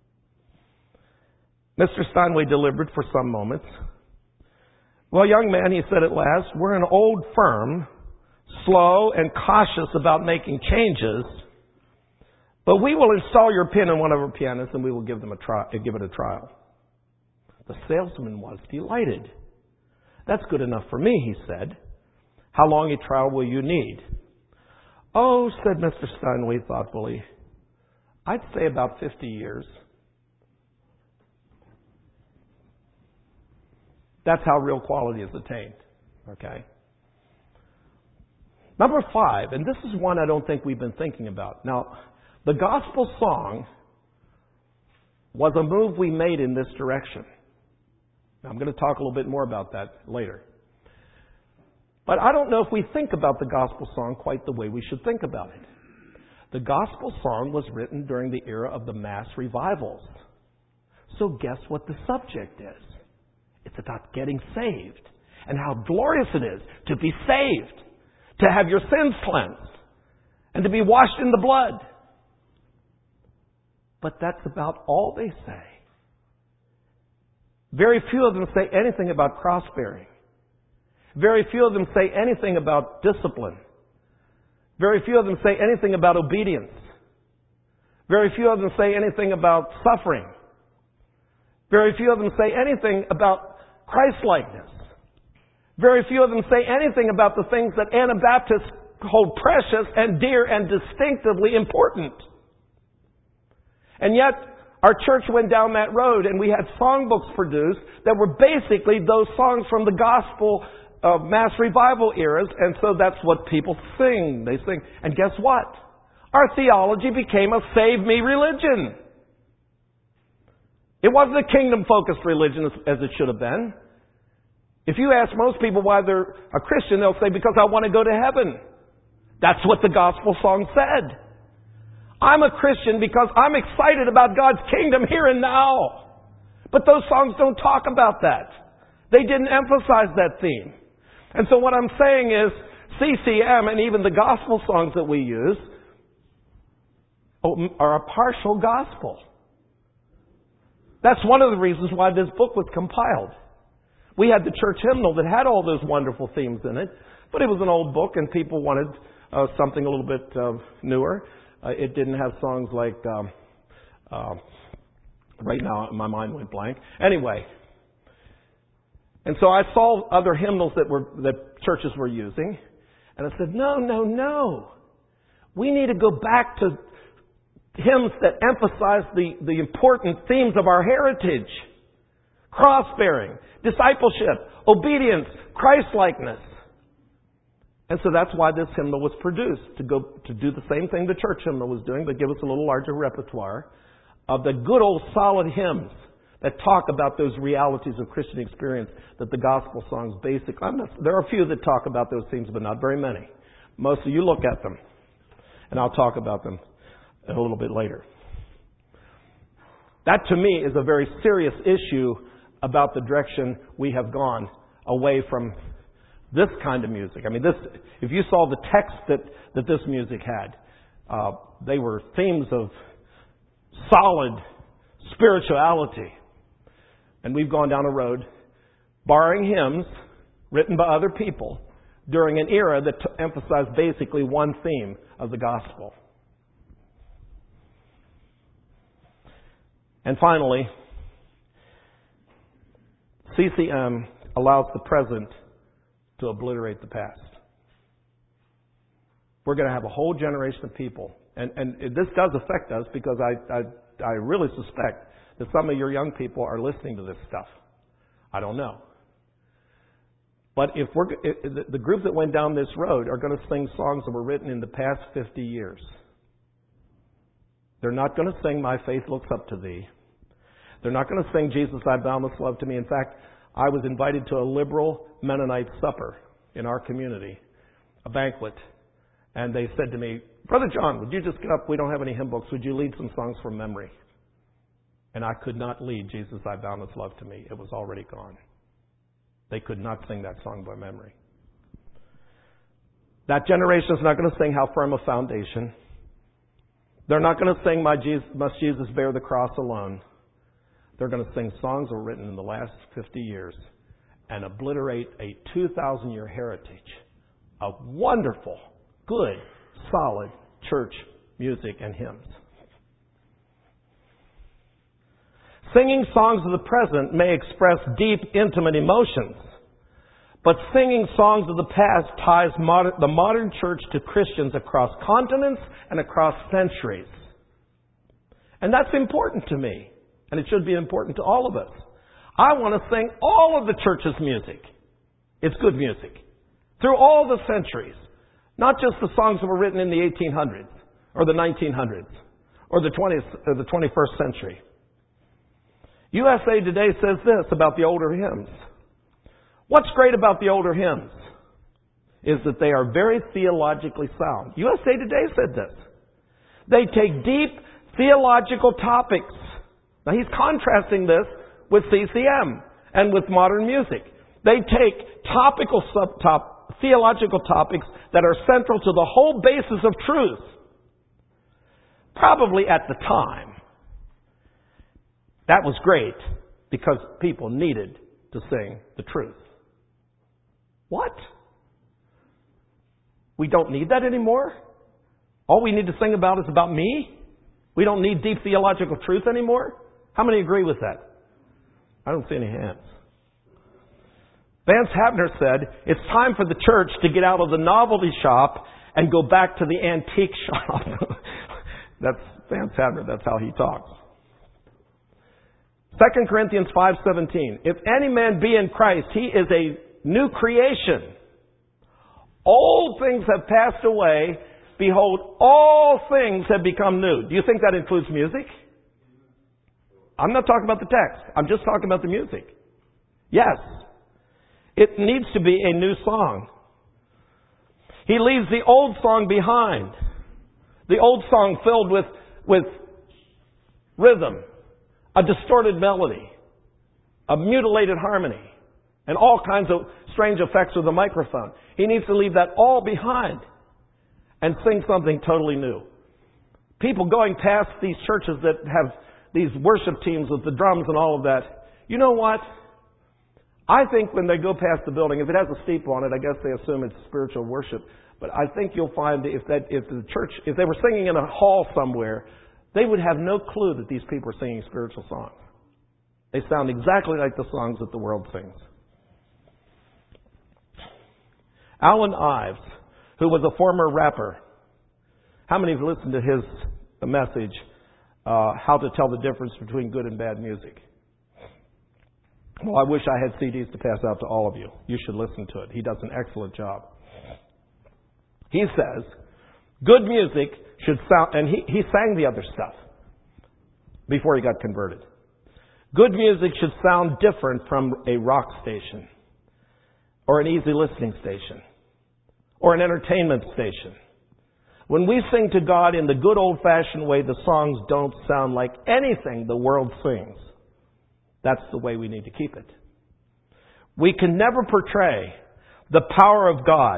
Mr. Steinway delivered for some moments. Well, young man, he said at last, we're an old firm, slow and cautious about making changes, but we will install your pin in one of our pianos and we will give it a trial. The salesman was delighted. That's good enough for me, he said. How long a trial will you need? Oh, said Mr. Steinway thoughtfully, I'd say about 50 years. That's how real quality is attained. Okay? Number 5, and this is one I don't think we've been thinking about. Now, the gospel song was a move we made in this direction. Now, I'm going to talk a little bit more about that later. But I don't know if we think about the gospel song quite the way we should think about it. The gospel song was written during the era of the mass revivals. So guess what the subject is? It's about getting saved and how glorious it is to be saved, to have your sins cleansed, and to be washed in the blood. But that's about all they say. Very few of them say anything about cross-bearing. Very few of them say anything about discipline. Very few of them say anything about obedience. Very few of them say anything about suffering. Very few of them say anything about Christ-likeness. Very few of them say anything about the things that Anabaptists hold precious and dear and distinctively important. And yet, our church went down that road and we had songbooks produced that were basically those songs from the gospel of mass revival eras, and so that's what people sing. They sing. And guess what? Our theology became a save me religion. It wasn't a kingdom-focused religion as it should have been. If you ask most people why they're a Christian, they'll say, because I want to go to heaven. That's what the gospel song said. I'm a Christian because I'm excited about God's kingdom here and now. But those songs don't talk about that. They didn't emphasize that theme. And so what I'm saying is, CCM and even the gospel songs that we use are a partial gospel. That's one of the reasons why this book was compiled. We had the church hymnal that had all those wonderful themes in it, but it was an old book and people wanted something a little bit newer. It didn't have songs like, right now my mind went blank. Anyway, and so I saw other hymnals that churches were using, and I said, no. We need to go back to hymns that emphasize the important themes of our heritage. Cross-bearing, discipleship, obedience, Christ-likeness. And so that's why this hymnal was produced, to do the same thing the church hymnal was doing, but give us a little larger repertoire of the good old solid hymns that talk about those realities of Christian experience that the gospel songs basically... there are a few that talk about those themes, but not very many. Most of you look at them, and I'll talk about them a little bit later. That, to me, is a very serious issue about the direction we have gone away from this kind of music. I mean, if you saw the text that this music had, they were themes of solid spirituality. And we've gone down a road borrowing hymns written by other people during an era that emphasized basically one theme of the gospel. And finally, CCM allows the present to obliterate the past. We're going to have a whole generation of people. And this does affect us because I really suspect that some of your young people are listening to this stuff. I don't know. But if the group that went down this road are going to sing songs that were written in the past 50 years. They're not going to sing My Faith Looks Up to Thee. They're not going to sing Jesus, Thy Boundless Love to Me. In fact, I was invited to a liberal Mennonite supper in our community, a banquet. And they said to me, Brother John, would you just get up? We don't have any hymn books. Would you lead some songs from memory? And I could not lead Jesus, Thy Boundless Love to Me. It was already gone. They could not sing that song by memory. That generation is not going to sing How Firm a Foundation. They're not going to sing Must Jesus Bear the Cross Alone. They're going to sing songs that were written in the last 50 years and obliterate a 2,000-year heritage of wonderful, good, solid church music and hymns. Singing songs of the present may express deep, intimate emotions, but singing songs of the past ties the modern church to Christians across continents and across centuries. And that's important to me, and it should be important to all of us. I want to sing all of the church's music. It's good music. Through all the centuries. Not just the songs that were written in the 1800s, or the 1900s, or the 20th, or the 21st century. USA Today says this about the older hymns. What's great about the older hymns is that they are very theologically sound. USA Today said this. They take deep theological topics. Now he's contrasting this with CCM and with modern music. They take theological topics that are central to the whole basis of truth. Probably at the time. That was great because people needed to sing the truth. What? We don't need that anymore? All we need to sing about is about me? We don't need deep theological truth anymore? How many agree with that? I don't see any hands. Vance Havner said, it's time for the church to get out of the novelty shop and go back to the antique shop. That's Vance Havner. That's how he talks. 2 Corinthians 5:17. If any man be in Christ, he is a new creation. Old things have passed away. Behold, all things have become new. Do you think that includes music? I'm not talking about the text. I'm just talking about the music. Yes. It needs to be a new song. He leaves the old song behind. The old song filled with rhythm, a distorted melody, a mutilated harmony, and all kinds of strange effects with the microphone. He needs to leave that all behind and sing something totally new. People going past these churches that have these worship teams with the drums and all of that, you know what? I think when they go past the building, if it has a steeple on it, I guess they assume it's spiritual worship. But I think you'll find if the church, if they were singing in a hall somewhere, they would have no clue that these people are singing spiritual songs. They sound exactly like the songs that the world sings. Alan Ives, who was a former rapper. How many have listened to his message, How to Tell the Difference Between Good and Bad Music? Well, I wish I had CDs to pass out to all of you. You should listen to it. He does an excellent job. He says, good music should sound, and he sang the other stuff before he got converted. Good music should sound different from a rock station, or an easy listening station, or an entertainment station. When we sing to God in the good old-fashioned way, the songs don't sound like anything the world sings. That's the way we need to keep it. We can never portray the power of God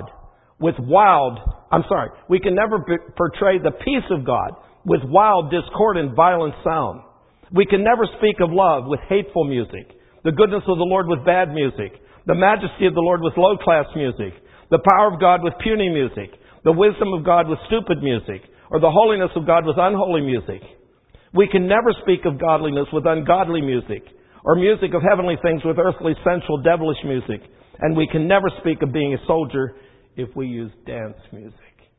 we can never portray the peace of God with wild, discordant, violent sound. We can never speak of love with hateful music, the goodness of the Lord with bad music, the majesty of the Lord with low-class music, the power of God with puny music, the wisdom of God with stupid music, or the holiness of God with unholy music. We can never speak of godliness with ungodly music, or music of heavenly things with earthly, sensual, devilish music. And we can never speak of being a soldier if we use dance music.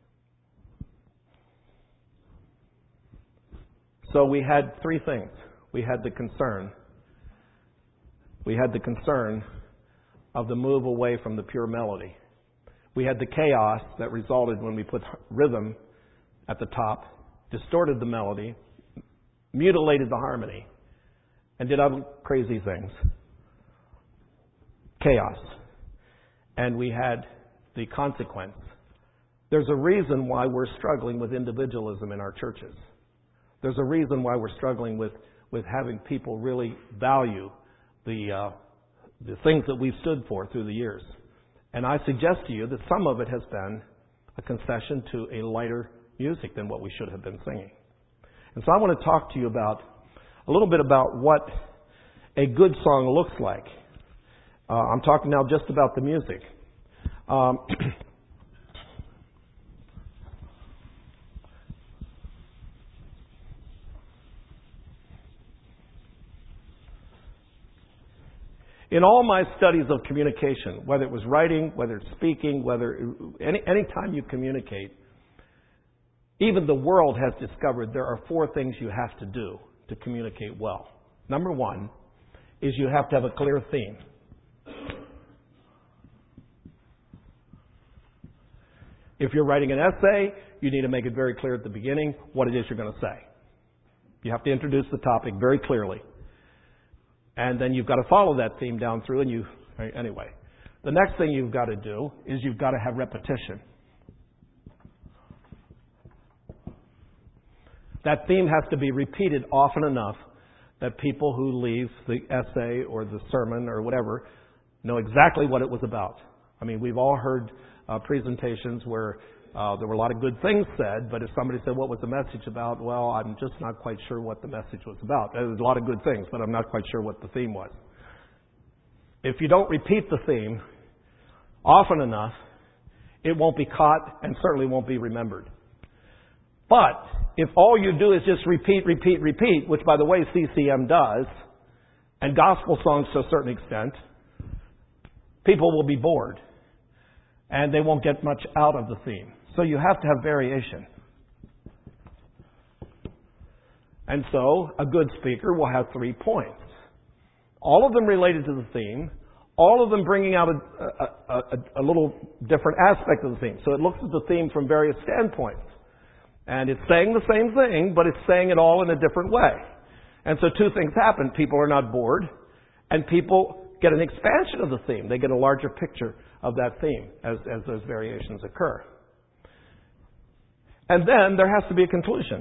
So we had three things. We had the concern. We had the concern of the move away from the pure melody. We had the chaos that resulted when we put rhythm at the top, distorted the melody, mutilated the harmony, and did other crazy things. Chaos. And we had the consequence. There's a reason why we're struggling with individualism in our churches. There's a reason why we're struggling with having people really value the the things that we've stood for through the years. And I suggest to you that some of it has been a concession to a lighter music than what we should have been singing. And so I want to talk to you about a little bit about what a good song looks like. I'm talking now just about the music. In all my studies of communication, whether it was writing, whether it's speaking, any time you communicate, even the world has discovered there are 4 things you have to do to communicate well. Number 1 is you have to have a clear theme. If you're writing an essay, you need to make it very clear at the beginning what it is you're going to say. You have to introduce the topic very clearly. And then you've got to follow that theme down through. Anyway, the next thing you've got to do is you've got to have repetition. That theme has to be repeated often enough that people who leave the essay or the sermon or whatever know exactly what it was about. I mean, we've all heard presentations where there were a lot of good things said, but if somebody said, what was the message about? Well, I'm just not quite sure what the message was about. There's a lot of good things, but I'm not quite sure what the theme was. If you don't repeat the theme often enough, it won't be caught and certainly won't be remembered. But if all you do is just repeat, which, by the way, CCM does, and gospel songs to a certain extent, people will be bored and they won't get much out of the theme. So you have to have variation. And so a good speaker will have 3 points. All of them related to the theme, all of them bringing out a little different aspect of the theme. So it looks at the theme from various standpoints. And it's saying the same thing, but it's saying it all in a different way. And so 2 things happen. People are not bored, and people get an expansion of the theme. They get a larger picture of that theme as those variations occur. And then there has to be a conclusion.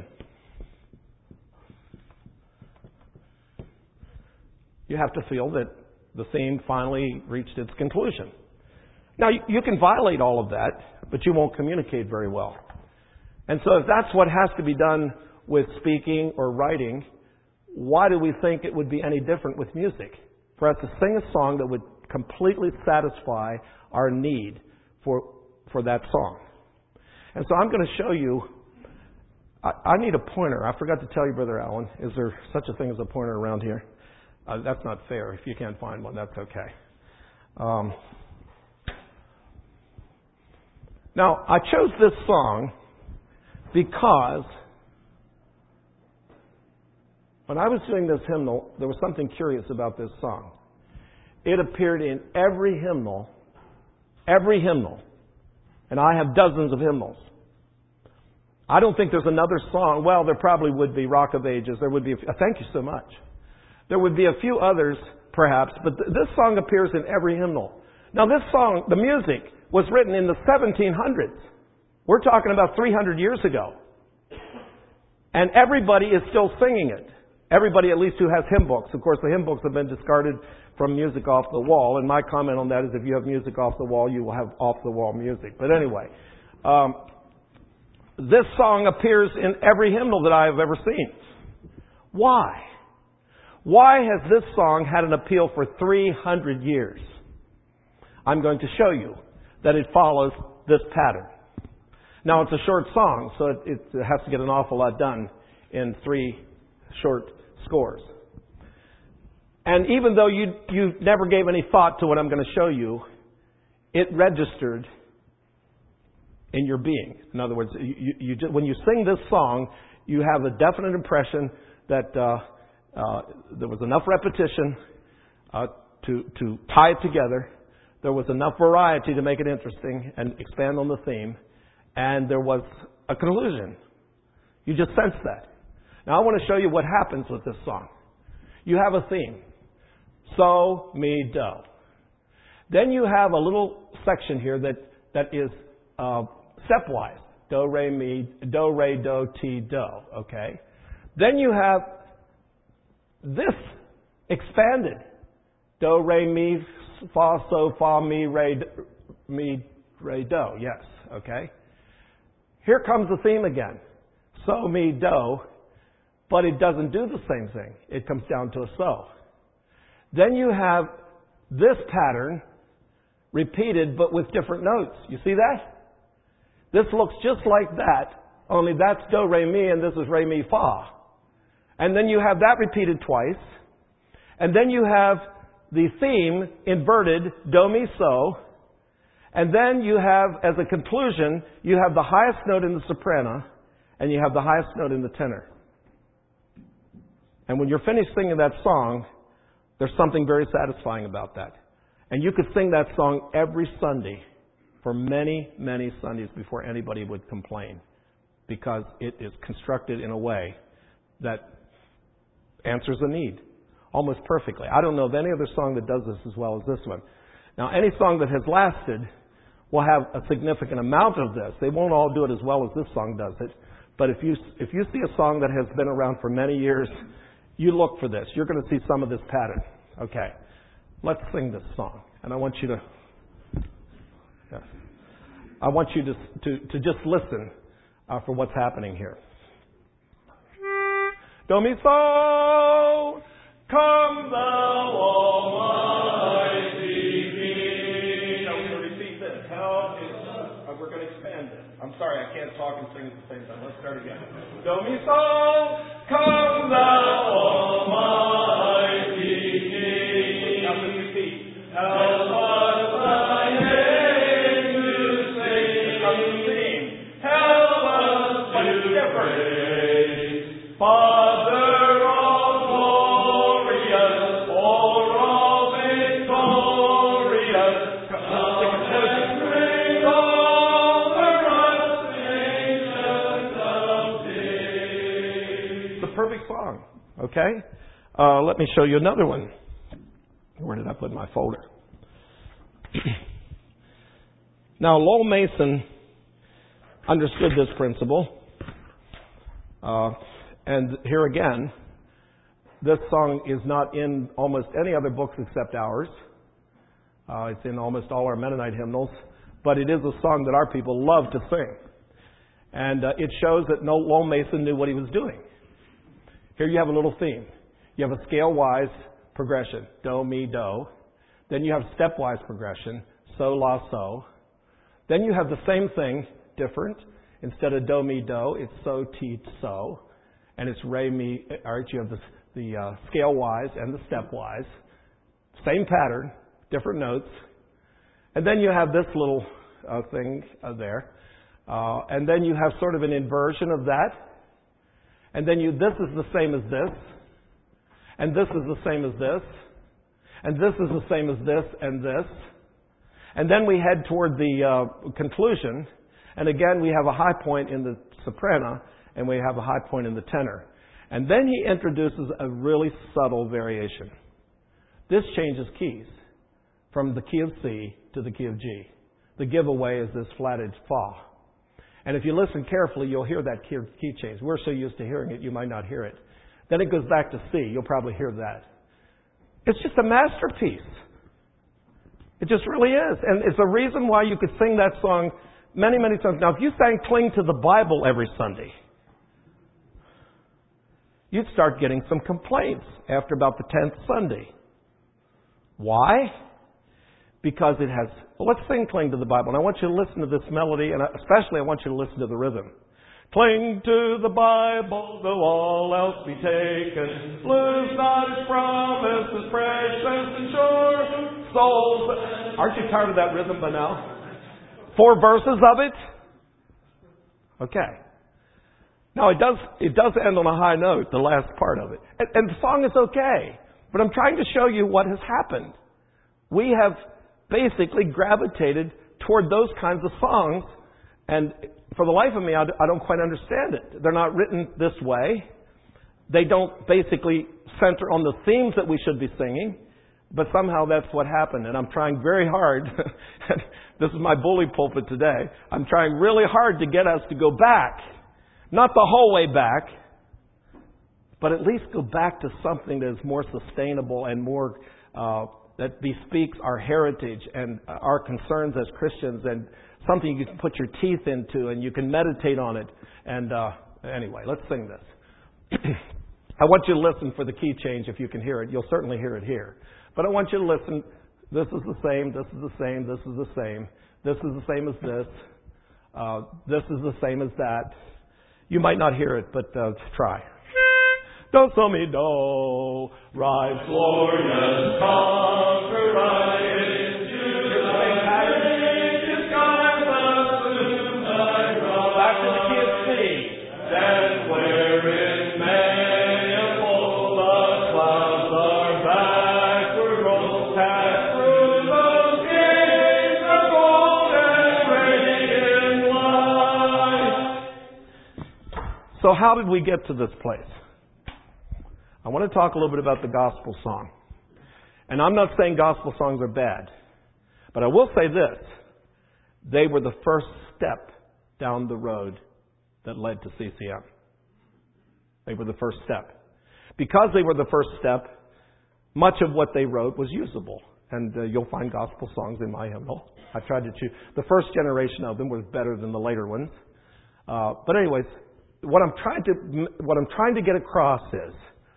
You have to feel that the theme finally reached its conclusion. Now, you can violate all of that, but you won't communicate very well. And so if that's what has to be done with speaking or writing, why do we think it would be any different with music? For us to sing a song that would completely satisfy our need for that song. And so I'm going to show you, I need a pointer. I forgot to tell you, Brother Allen, is there such a thing as a pointer around here? That's not fair. If you can't find one, that's okay. Now, I chose this song because when I was doing this hymnal, there was something curious about this song. It appeared in every hymnal, and I have dozens of hymnals. I don't think there's another song. Well, there probably would be Rock of Ages. There would be. Thank you so much. There would be a few others, perhaps, but this song appears in every hymnal. Now, this song, the music, was written in the 1700s. We're talking about 300 years ago. And everybody is still singing it. Everybody, at least, who has hymn books. Of course, the hymn books have been discarded from music off the wall. And my comment on that is if you have music off the wall, you will have off-the-wall music. But anyway, this song appears in every hymnal that I have ever seen. Why? Why has this song had an appeal for 300 years? I'm going to show you that it follows this pattern. Now, it's a short song, so it has to get an awful lot done in 3 short scores. And even though you never gave any thought to what I'm going to show you, it registered in your being. In other words, when you sing this song, you have a definite impression that there was enough repetition to tie it together. There was enough variety to make it interesting and expand on the theme. And there was a conclusion. You just sense that. Now I want to show you what happens with this song. You have a theme. So, mi, do. Then you have a little section here that is stepwise. Do, re, mi, do, re, do, ti, do. Okay? Then you have this expanded. Do, re, mi, fa, so, fa, mi, re, do. Yes, okay. Here comes the theme again. So, mi, do, but it doesn't do the same thing. It comes down to a so. Then you have this pattern repeated but with different notes. You see that? This looks just like that, only that's do, re, mi, and this is re, mi, fa. And then you have that repeated twice. And then you have the theme inverted, do, mi, so. And then you have, as a conclusion, you have the highest note in the soprano and you have the highest note in the tenor. And when you're finished singing that song, there's something very satisfying about that. And you could sing that song every Sunday for many, many Sundays before anybody would complain, because it is constructed in a way that answers a need almost perfectly. I don't know of any other song that does this as well as this one. Now, any song that has lasted will have a significant amount of this. They won't all do it as well as this song does it. But if you see a song that has been around for many years, you look for this. You're going to see some of this pattern. Okay, let's sing this song. And I want you to to just listen for what's happening here. Do, mi, so, come thou almighty King. Now we're going to repeat this. We're going to expand this. I'm sorry, I can't talk and sing at the same time. Let's start again. Do, mi, so, come thou almighty King. Now let's repeat. Help us thy name to sing. Now the theme. Help us to praise. Father all glorious, all victorious, bring over us nations of days. It's a perfect song, okay? Let me show you another one. Where did I put my folder? Now, Lowell Mason understood this principle. And here again, this song is not in almost any other books except ours. It's in almost all our Mennonite hymnals. But it is a song that our people love to sing. And it shows that Lowell Mason knew what he was doing. Here you have a little theme. You have a scale-wise progression, do, mi, do. Then you have stepwise progression, so, la, so. Then you have the same thing, different. Instead of do, mi, do, it's so, ti, so. And it's re, mi, you have the scale-wise and the stepwise. Same pattern, different notes. And then you have this little thing there. And then you have sort of an inversion of that. And then this is the same as this. And this is the same as this. And this is the same as this and this. And then we head toward the conclusion. And again, we have a high point in the soprano, and we have a high point in the tenor. And then he introduces a really subtle variation. This changes keys from the key of C to the key of G. The giveaway is this flatted fa. And if you listen carefully, you'll hear that key change. We're so used to hearing it, you might not hear it. Then it goes back to C. You'll probably hear that. It's just a masterpiece. It just really is. And it's a reason why you could sing that song many, many times. Now, if you sang Cling to the Bible every Sunday, you'd start getting some complaints after about the 10th Sunday. Why? Because it has... Well, let's sing Cling to the Bible. And I want you to listen to this melody, and especially I want you to listen to the rhythm. Cling to the Bible, though all else be taken. Lose not its promises, precious and sure. Souls... Aren't you tired of that rhythm by now? 4 verses of it? Okay. Now, it does end on a high note, the last part of it. And the song is okay. But I'm trying to show you what has happened. We have basically gravitated toward those kinds of songs. And for the life of me, I don't quite understand it. They're not written this way. They don't basically center on the themes that we should be singing. But somehow that's what happened. And I'm trying very hard. This is my bully pulpit today. I'm trying really hard to get us to go back. Not the whole way back, but at least go back to something that is more sustainable and more that bespeaks our heritage and our concerns as Christians, and something you can put your teeth into and you can meditate on it. And anyway, let's sing this. I want you to listen for the key change if you can hear it. You'll certainly hear it here. But I want you to listen. This is the same, this is the same, this is the same. This is the same as this. This is the same as that. You might not hear it, but try. Do, so, mi, do. Rise, glorious conqueror into the pattern. Back to the key of C. Then wherein manifold the clouds are backward rolled, pass through those gates of gold and radiant light. So how did we get to this place? I want to talk a little bit about the gospel song. And I'm not saying gospel songs are bad, but I will say this. They were the first step down the road that led to CCM. They were the first step. Because they were the first step, much of what they wrote was usable. And you'll find gospel songs in my hymnal. I tried to choose. The first generation of them was better than the later ones. But anyways, what I'm trying to get across is,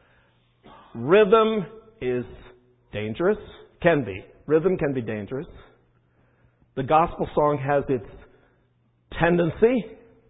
rhythm is dangerous. Can be. Rhythm can be dangerous. The gospel song has its tendency.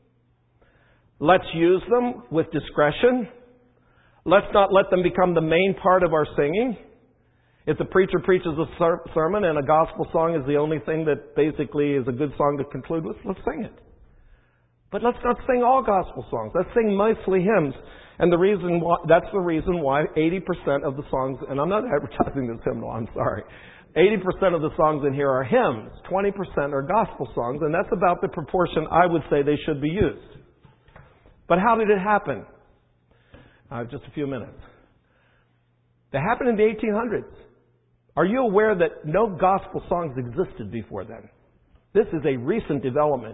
Let's use them with discretion. Let's not let them become the main part of our singing. If the preacher preaches a sermon and a gospel song is the only thing that basically is a good song to conclude with, let's sing it. But let's not sing all gospel songs. Let's sing mostly hymns. And that's the reason why 80% of the songs, and I'm not advertising this hymnal, I'm sorry. 80% of the songs in here are hymns. 20% are gospel songs, and that's about the proportion I would say they should be used. But how did it happen? Just a few minutes. They happened in the 1800s. Are you aware that no gospel songs existed before then? This is a recent development.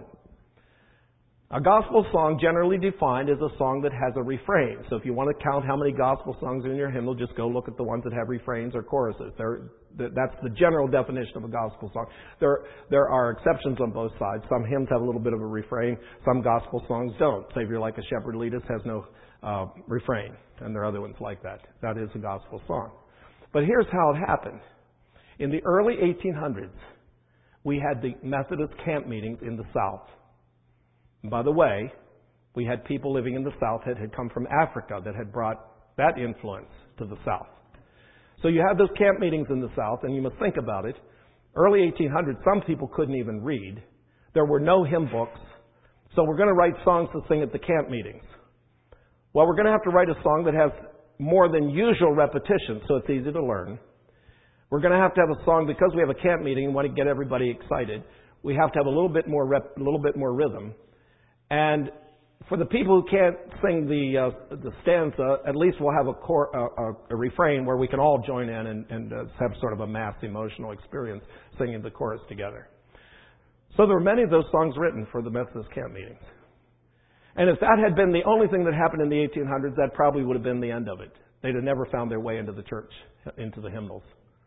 A gospel song, generally defined, is a song that has a refrain. So if you want to count how many gospel songs are in your hymnal, just go look at the ones that have refrains or choruses. That's the general definition of a gospel song. There are exceptions on both sides. Some hymns have a little bit of a refrain. Some gospel songs don't. Savior Like a Shepherd Lead Us has no refrain. And there are other ones like that. That is a gospel song. But here's how it happened. In the early 1800s, we had the Methodist camp meetings in the South. And by the way, we had people living in the South that had come from Africa that had brought that influence to the South. So you had those camp meetings in the South, and you must think about it. Early 1800s, some people couldn't even read. There were no hymn books. So we're going to write songs to sing at the camp meetings. Well, we're going to have to write a song that has more than usual repetition, so it's easy to learn. We're going to have a song, because we have a camp meeting and want to get everybody excited, we have to have a little bit more rhythm. And for the people who can't sing the stanza, at least we'll have a refrain where we can all join in and have sort of a mass emotional experience singing the chorus together. So there were many of those songs written for the Methodist camp meetings. And if that had been the only thing that happened in the 1800s, that probably would have been the end of it. They'd have never found their way into the church, into the hymnals.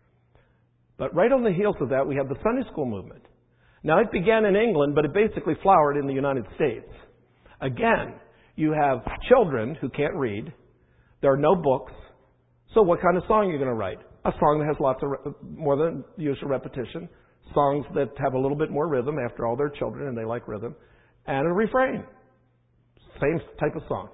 But right on the heels of that, we have the Sunday school movement. Now, it began in England, but it basically flowered in the United States. Again, you have children who can't read. There are no books. So what kind of song are you going to write? A song that has lots of more than usual repetition. Songs that have a little bit more rhythm. After all, they're children and they like rhythm. And a refrain. Same type of song.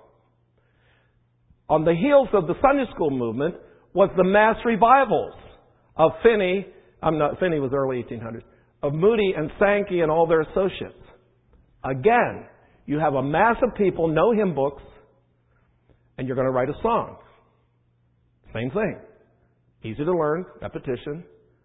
On the heels of the Sunday school movement was the mass revivals of Finney was early 1800s. Of Moody and Sankey and all their associates. Again, you have a mass of people, no hymn books, and you're going to write a song. Same thing. Easy to learn, repetition,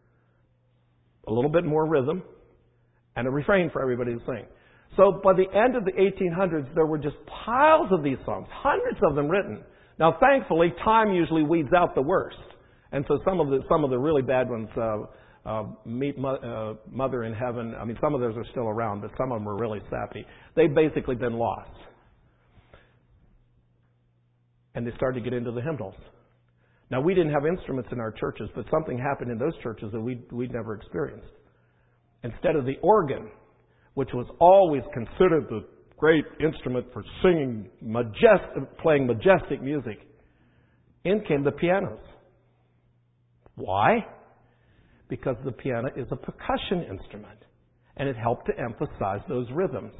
a little bit more rhythm, and a refrain for everybody to sing. So by the end of the 1800s, there were just piles of these songs, hundreds of them written. Now, thankfully, time usually weeds out the worst. And so some of the really bad ones, Meet Mother in Heaven. I mean, some of those are still around, but some of them are really sappy. They've basically been lost. And they started to get into the hymnals. Now, we didn't have instruments in our churches, but something happened in those churches that we'd never experienced. Instead of the organ, which was always considered the great instrument for singing, playing majestic music, in came the pianos. Why? Because the piano is a percussion instrument, and it helped to emphasize those rhythms.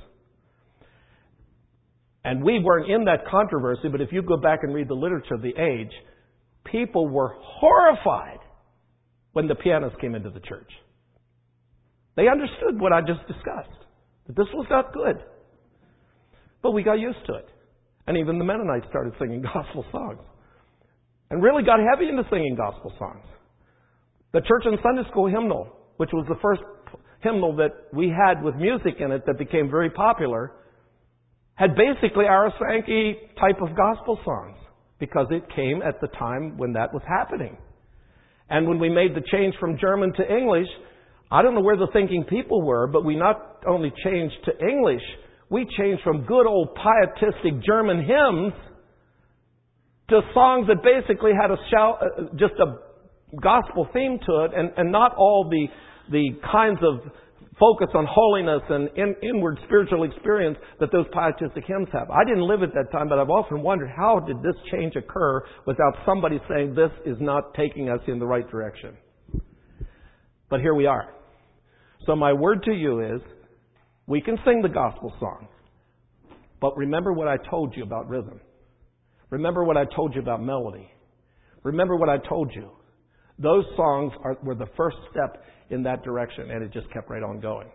And we weren't in that controversy, but if you go back and read the literature of the age, people were horrified when the pianists came into the church. They understood what I just discussed, that this was not good. But we got used to it. And even the Mennonites started singing gospel songs. And really got heavy into singing gospel songs. The church and Sunday school hymnal, which was the first hymnal that we had with music in it that became very popular, had basically our Sankey type of gospel songs, because it came at the time when that was happening. And when we made the change from German to English, I don't know where the thinking people were, but we not only changed to English, we changed from good old pietistic German hymns to songs that basically had just a gospel theme to it, and not all the kinds of focus on holiness and inward spiritual experience that those pietistic hymns have. I didn't live at that time, but I've often wondered, how did this change occur without somebody saying this is not taking us in the right direction? But here we are. So my word to you is, we can sing the gospel song, but remember what I told you about rhythm. Remember what I told you about melody. Remember what I told you. Those songs were the first step in that direction, and it just kept right on going.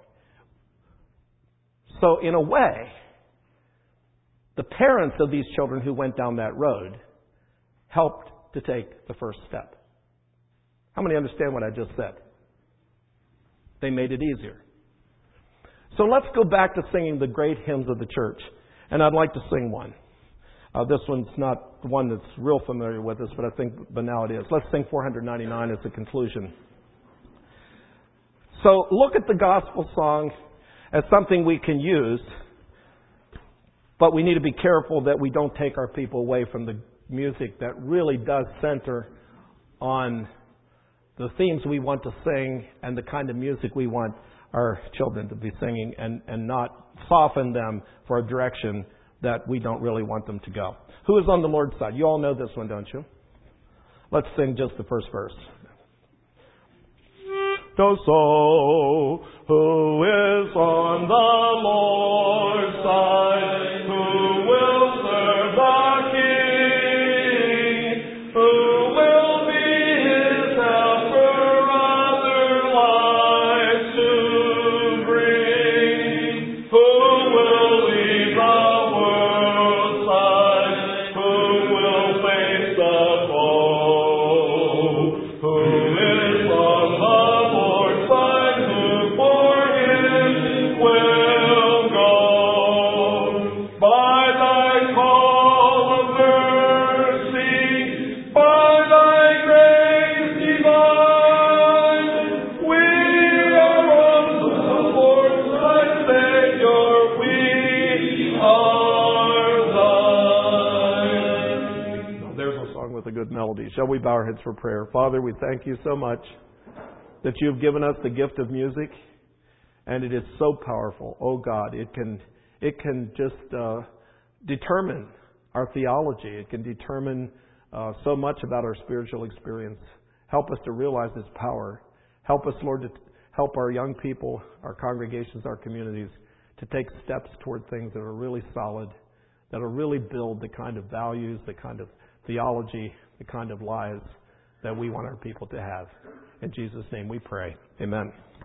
So in a way, the parents of these children who went down that road helped to take the first step. How many understand what I just said? They made it easier. So let's go back to singing the great hymns of the church. And I'd like to sing one. This one's not one that's real familiar with us, but I think banality is. Let's sing 499 as a conclusion. So look at the gospel song as something we can use, but we need to be careful that we don't take our people away from the music that really does center on the themes we want to sing and the kind of music we want our children to be singing, and not soften them for a direction that we don't really want them to go. Who is on the Lord's side? You all know this one, don't you? Let's sing just the first verse. So, who is on the Lord's side? Who will serve the King? Who will be his helper, other lives to bring? Who will lead the world's side? Who will face the foe? Who is on the Lord's side? Who for him will go? By thy call of mercy, by thy grace divine, we are on the Lord's side, Savior, we are thine. There's a song with a good melody. Shall we bow our heads for prayer? Father, we thank you so much that you've given us the gift of music, and it is so powerful. Oh God, it can just determine our theology. It can determine so much about our spiritual experience. Help us to realize its power. Help us, Lord, to help our young people, our congregations, our communities, to take steps toward things that are really solid, that will really build the kind of values, the kind of theology, the kind of lives that we want our people to have. In Jesus' name we pray. Amen.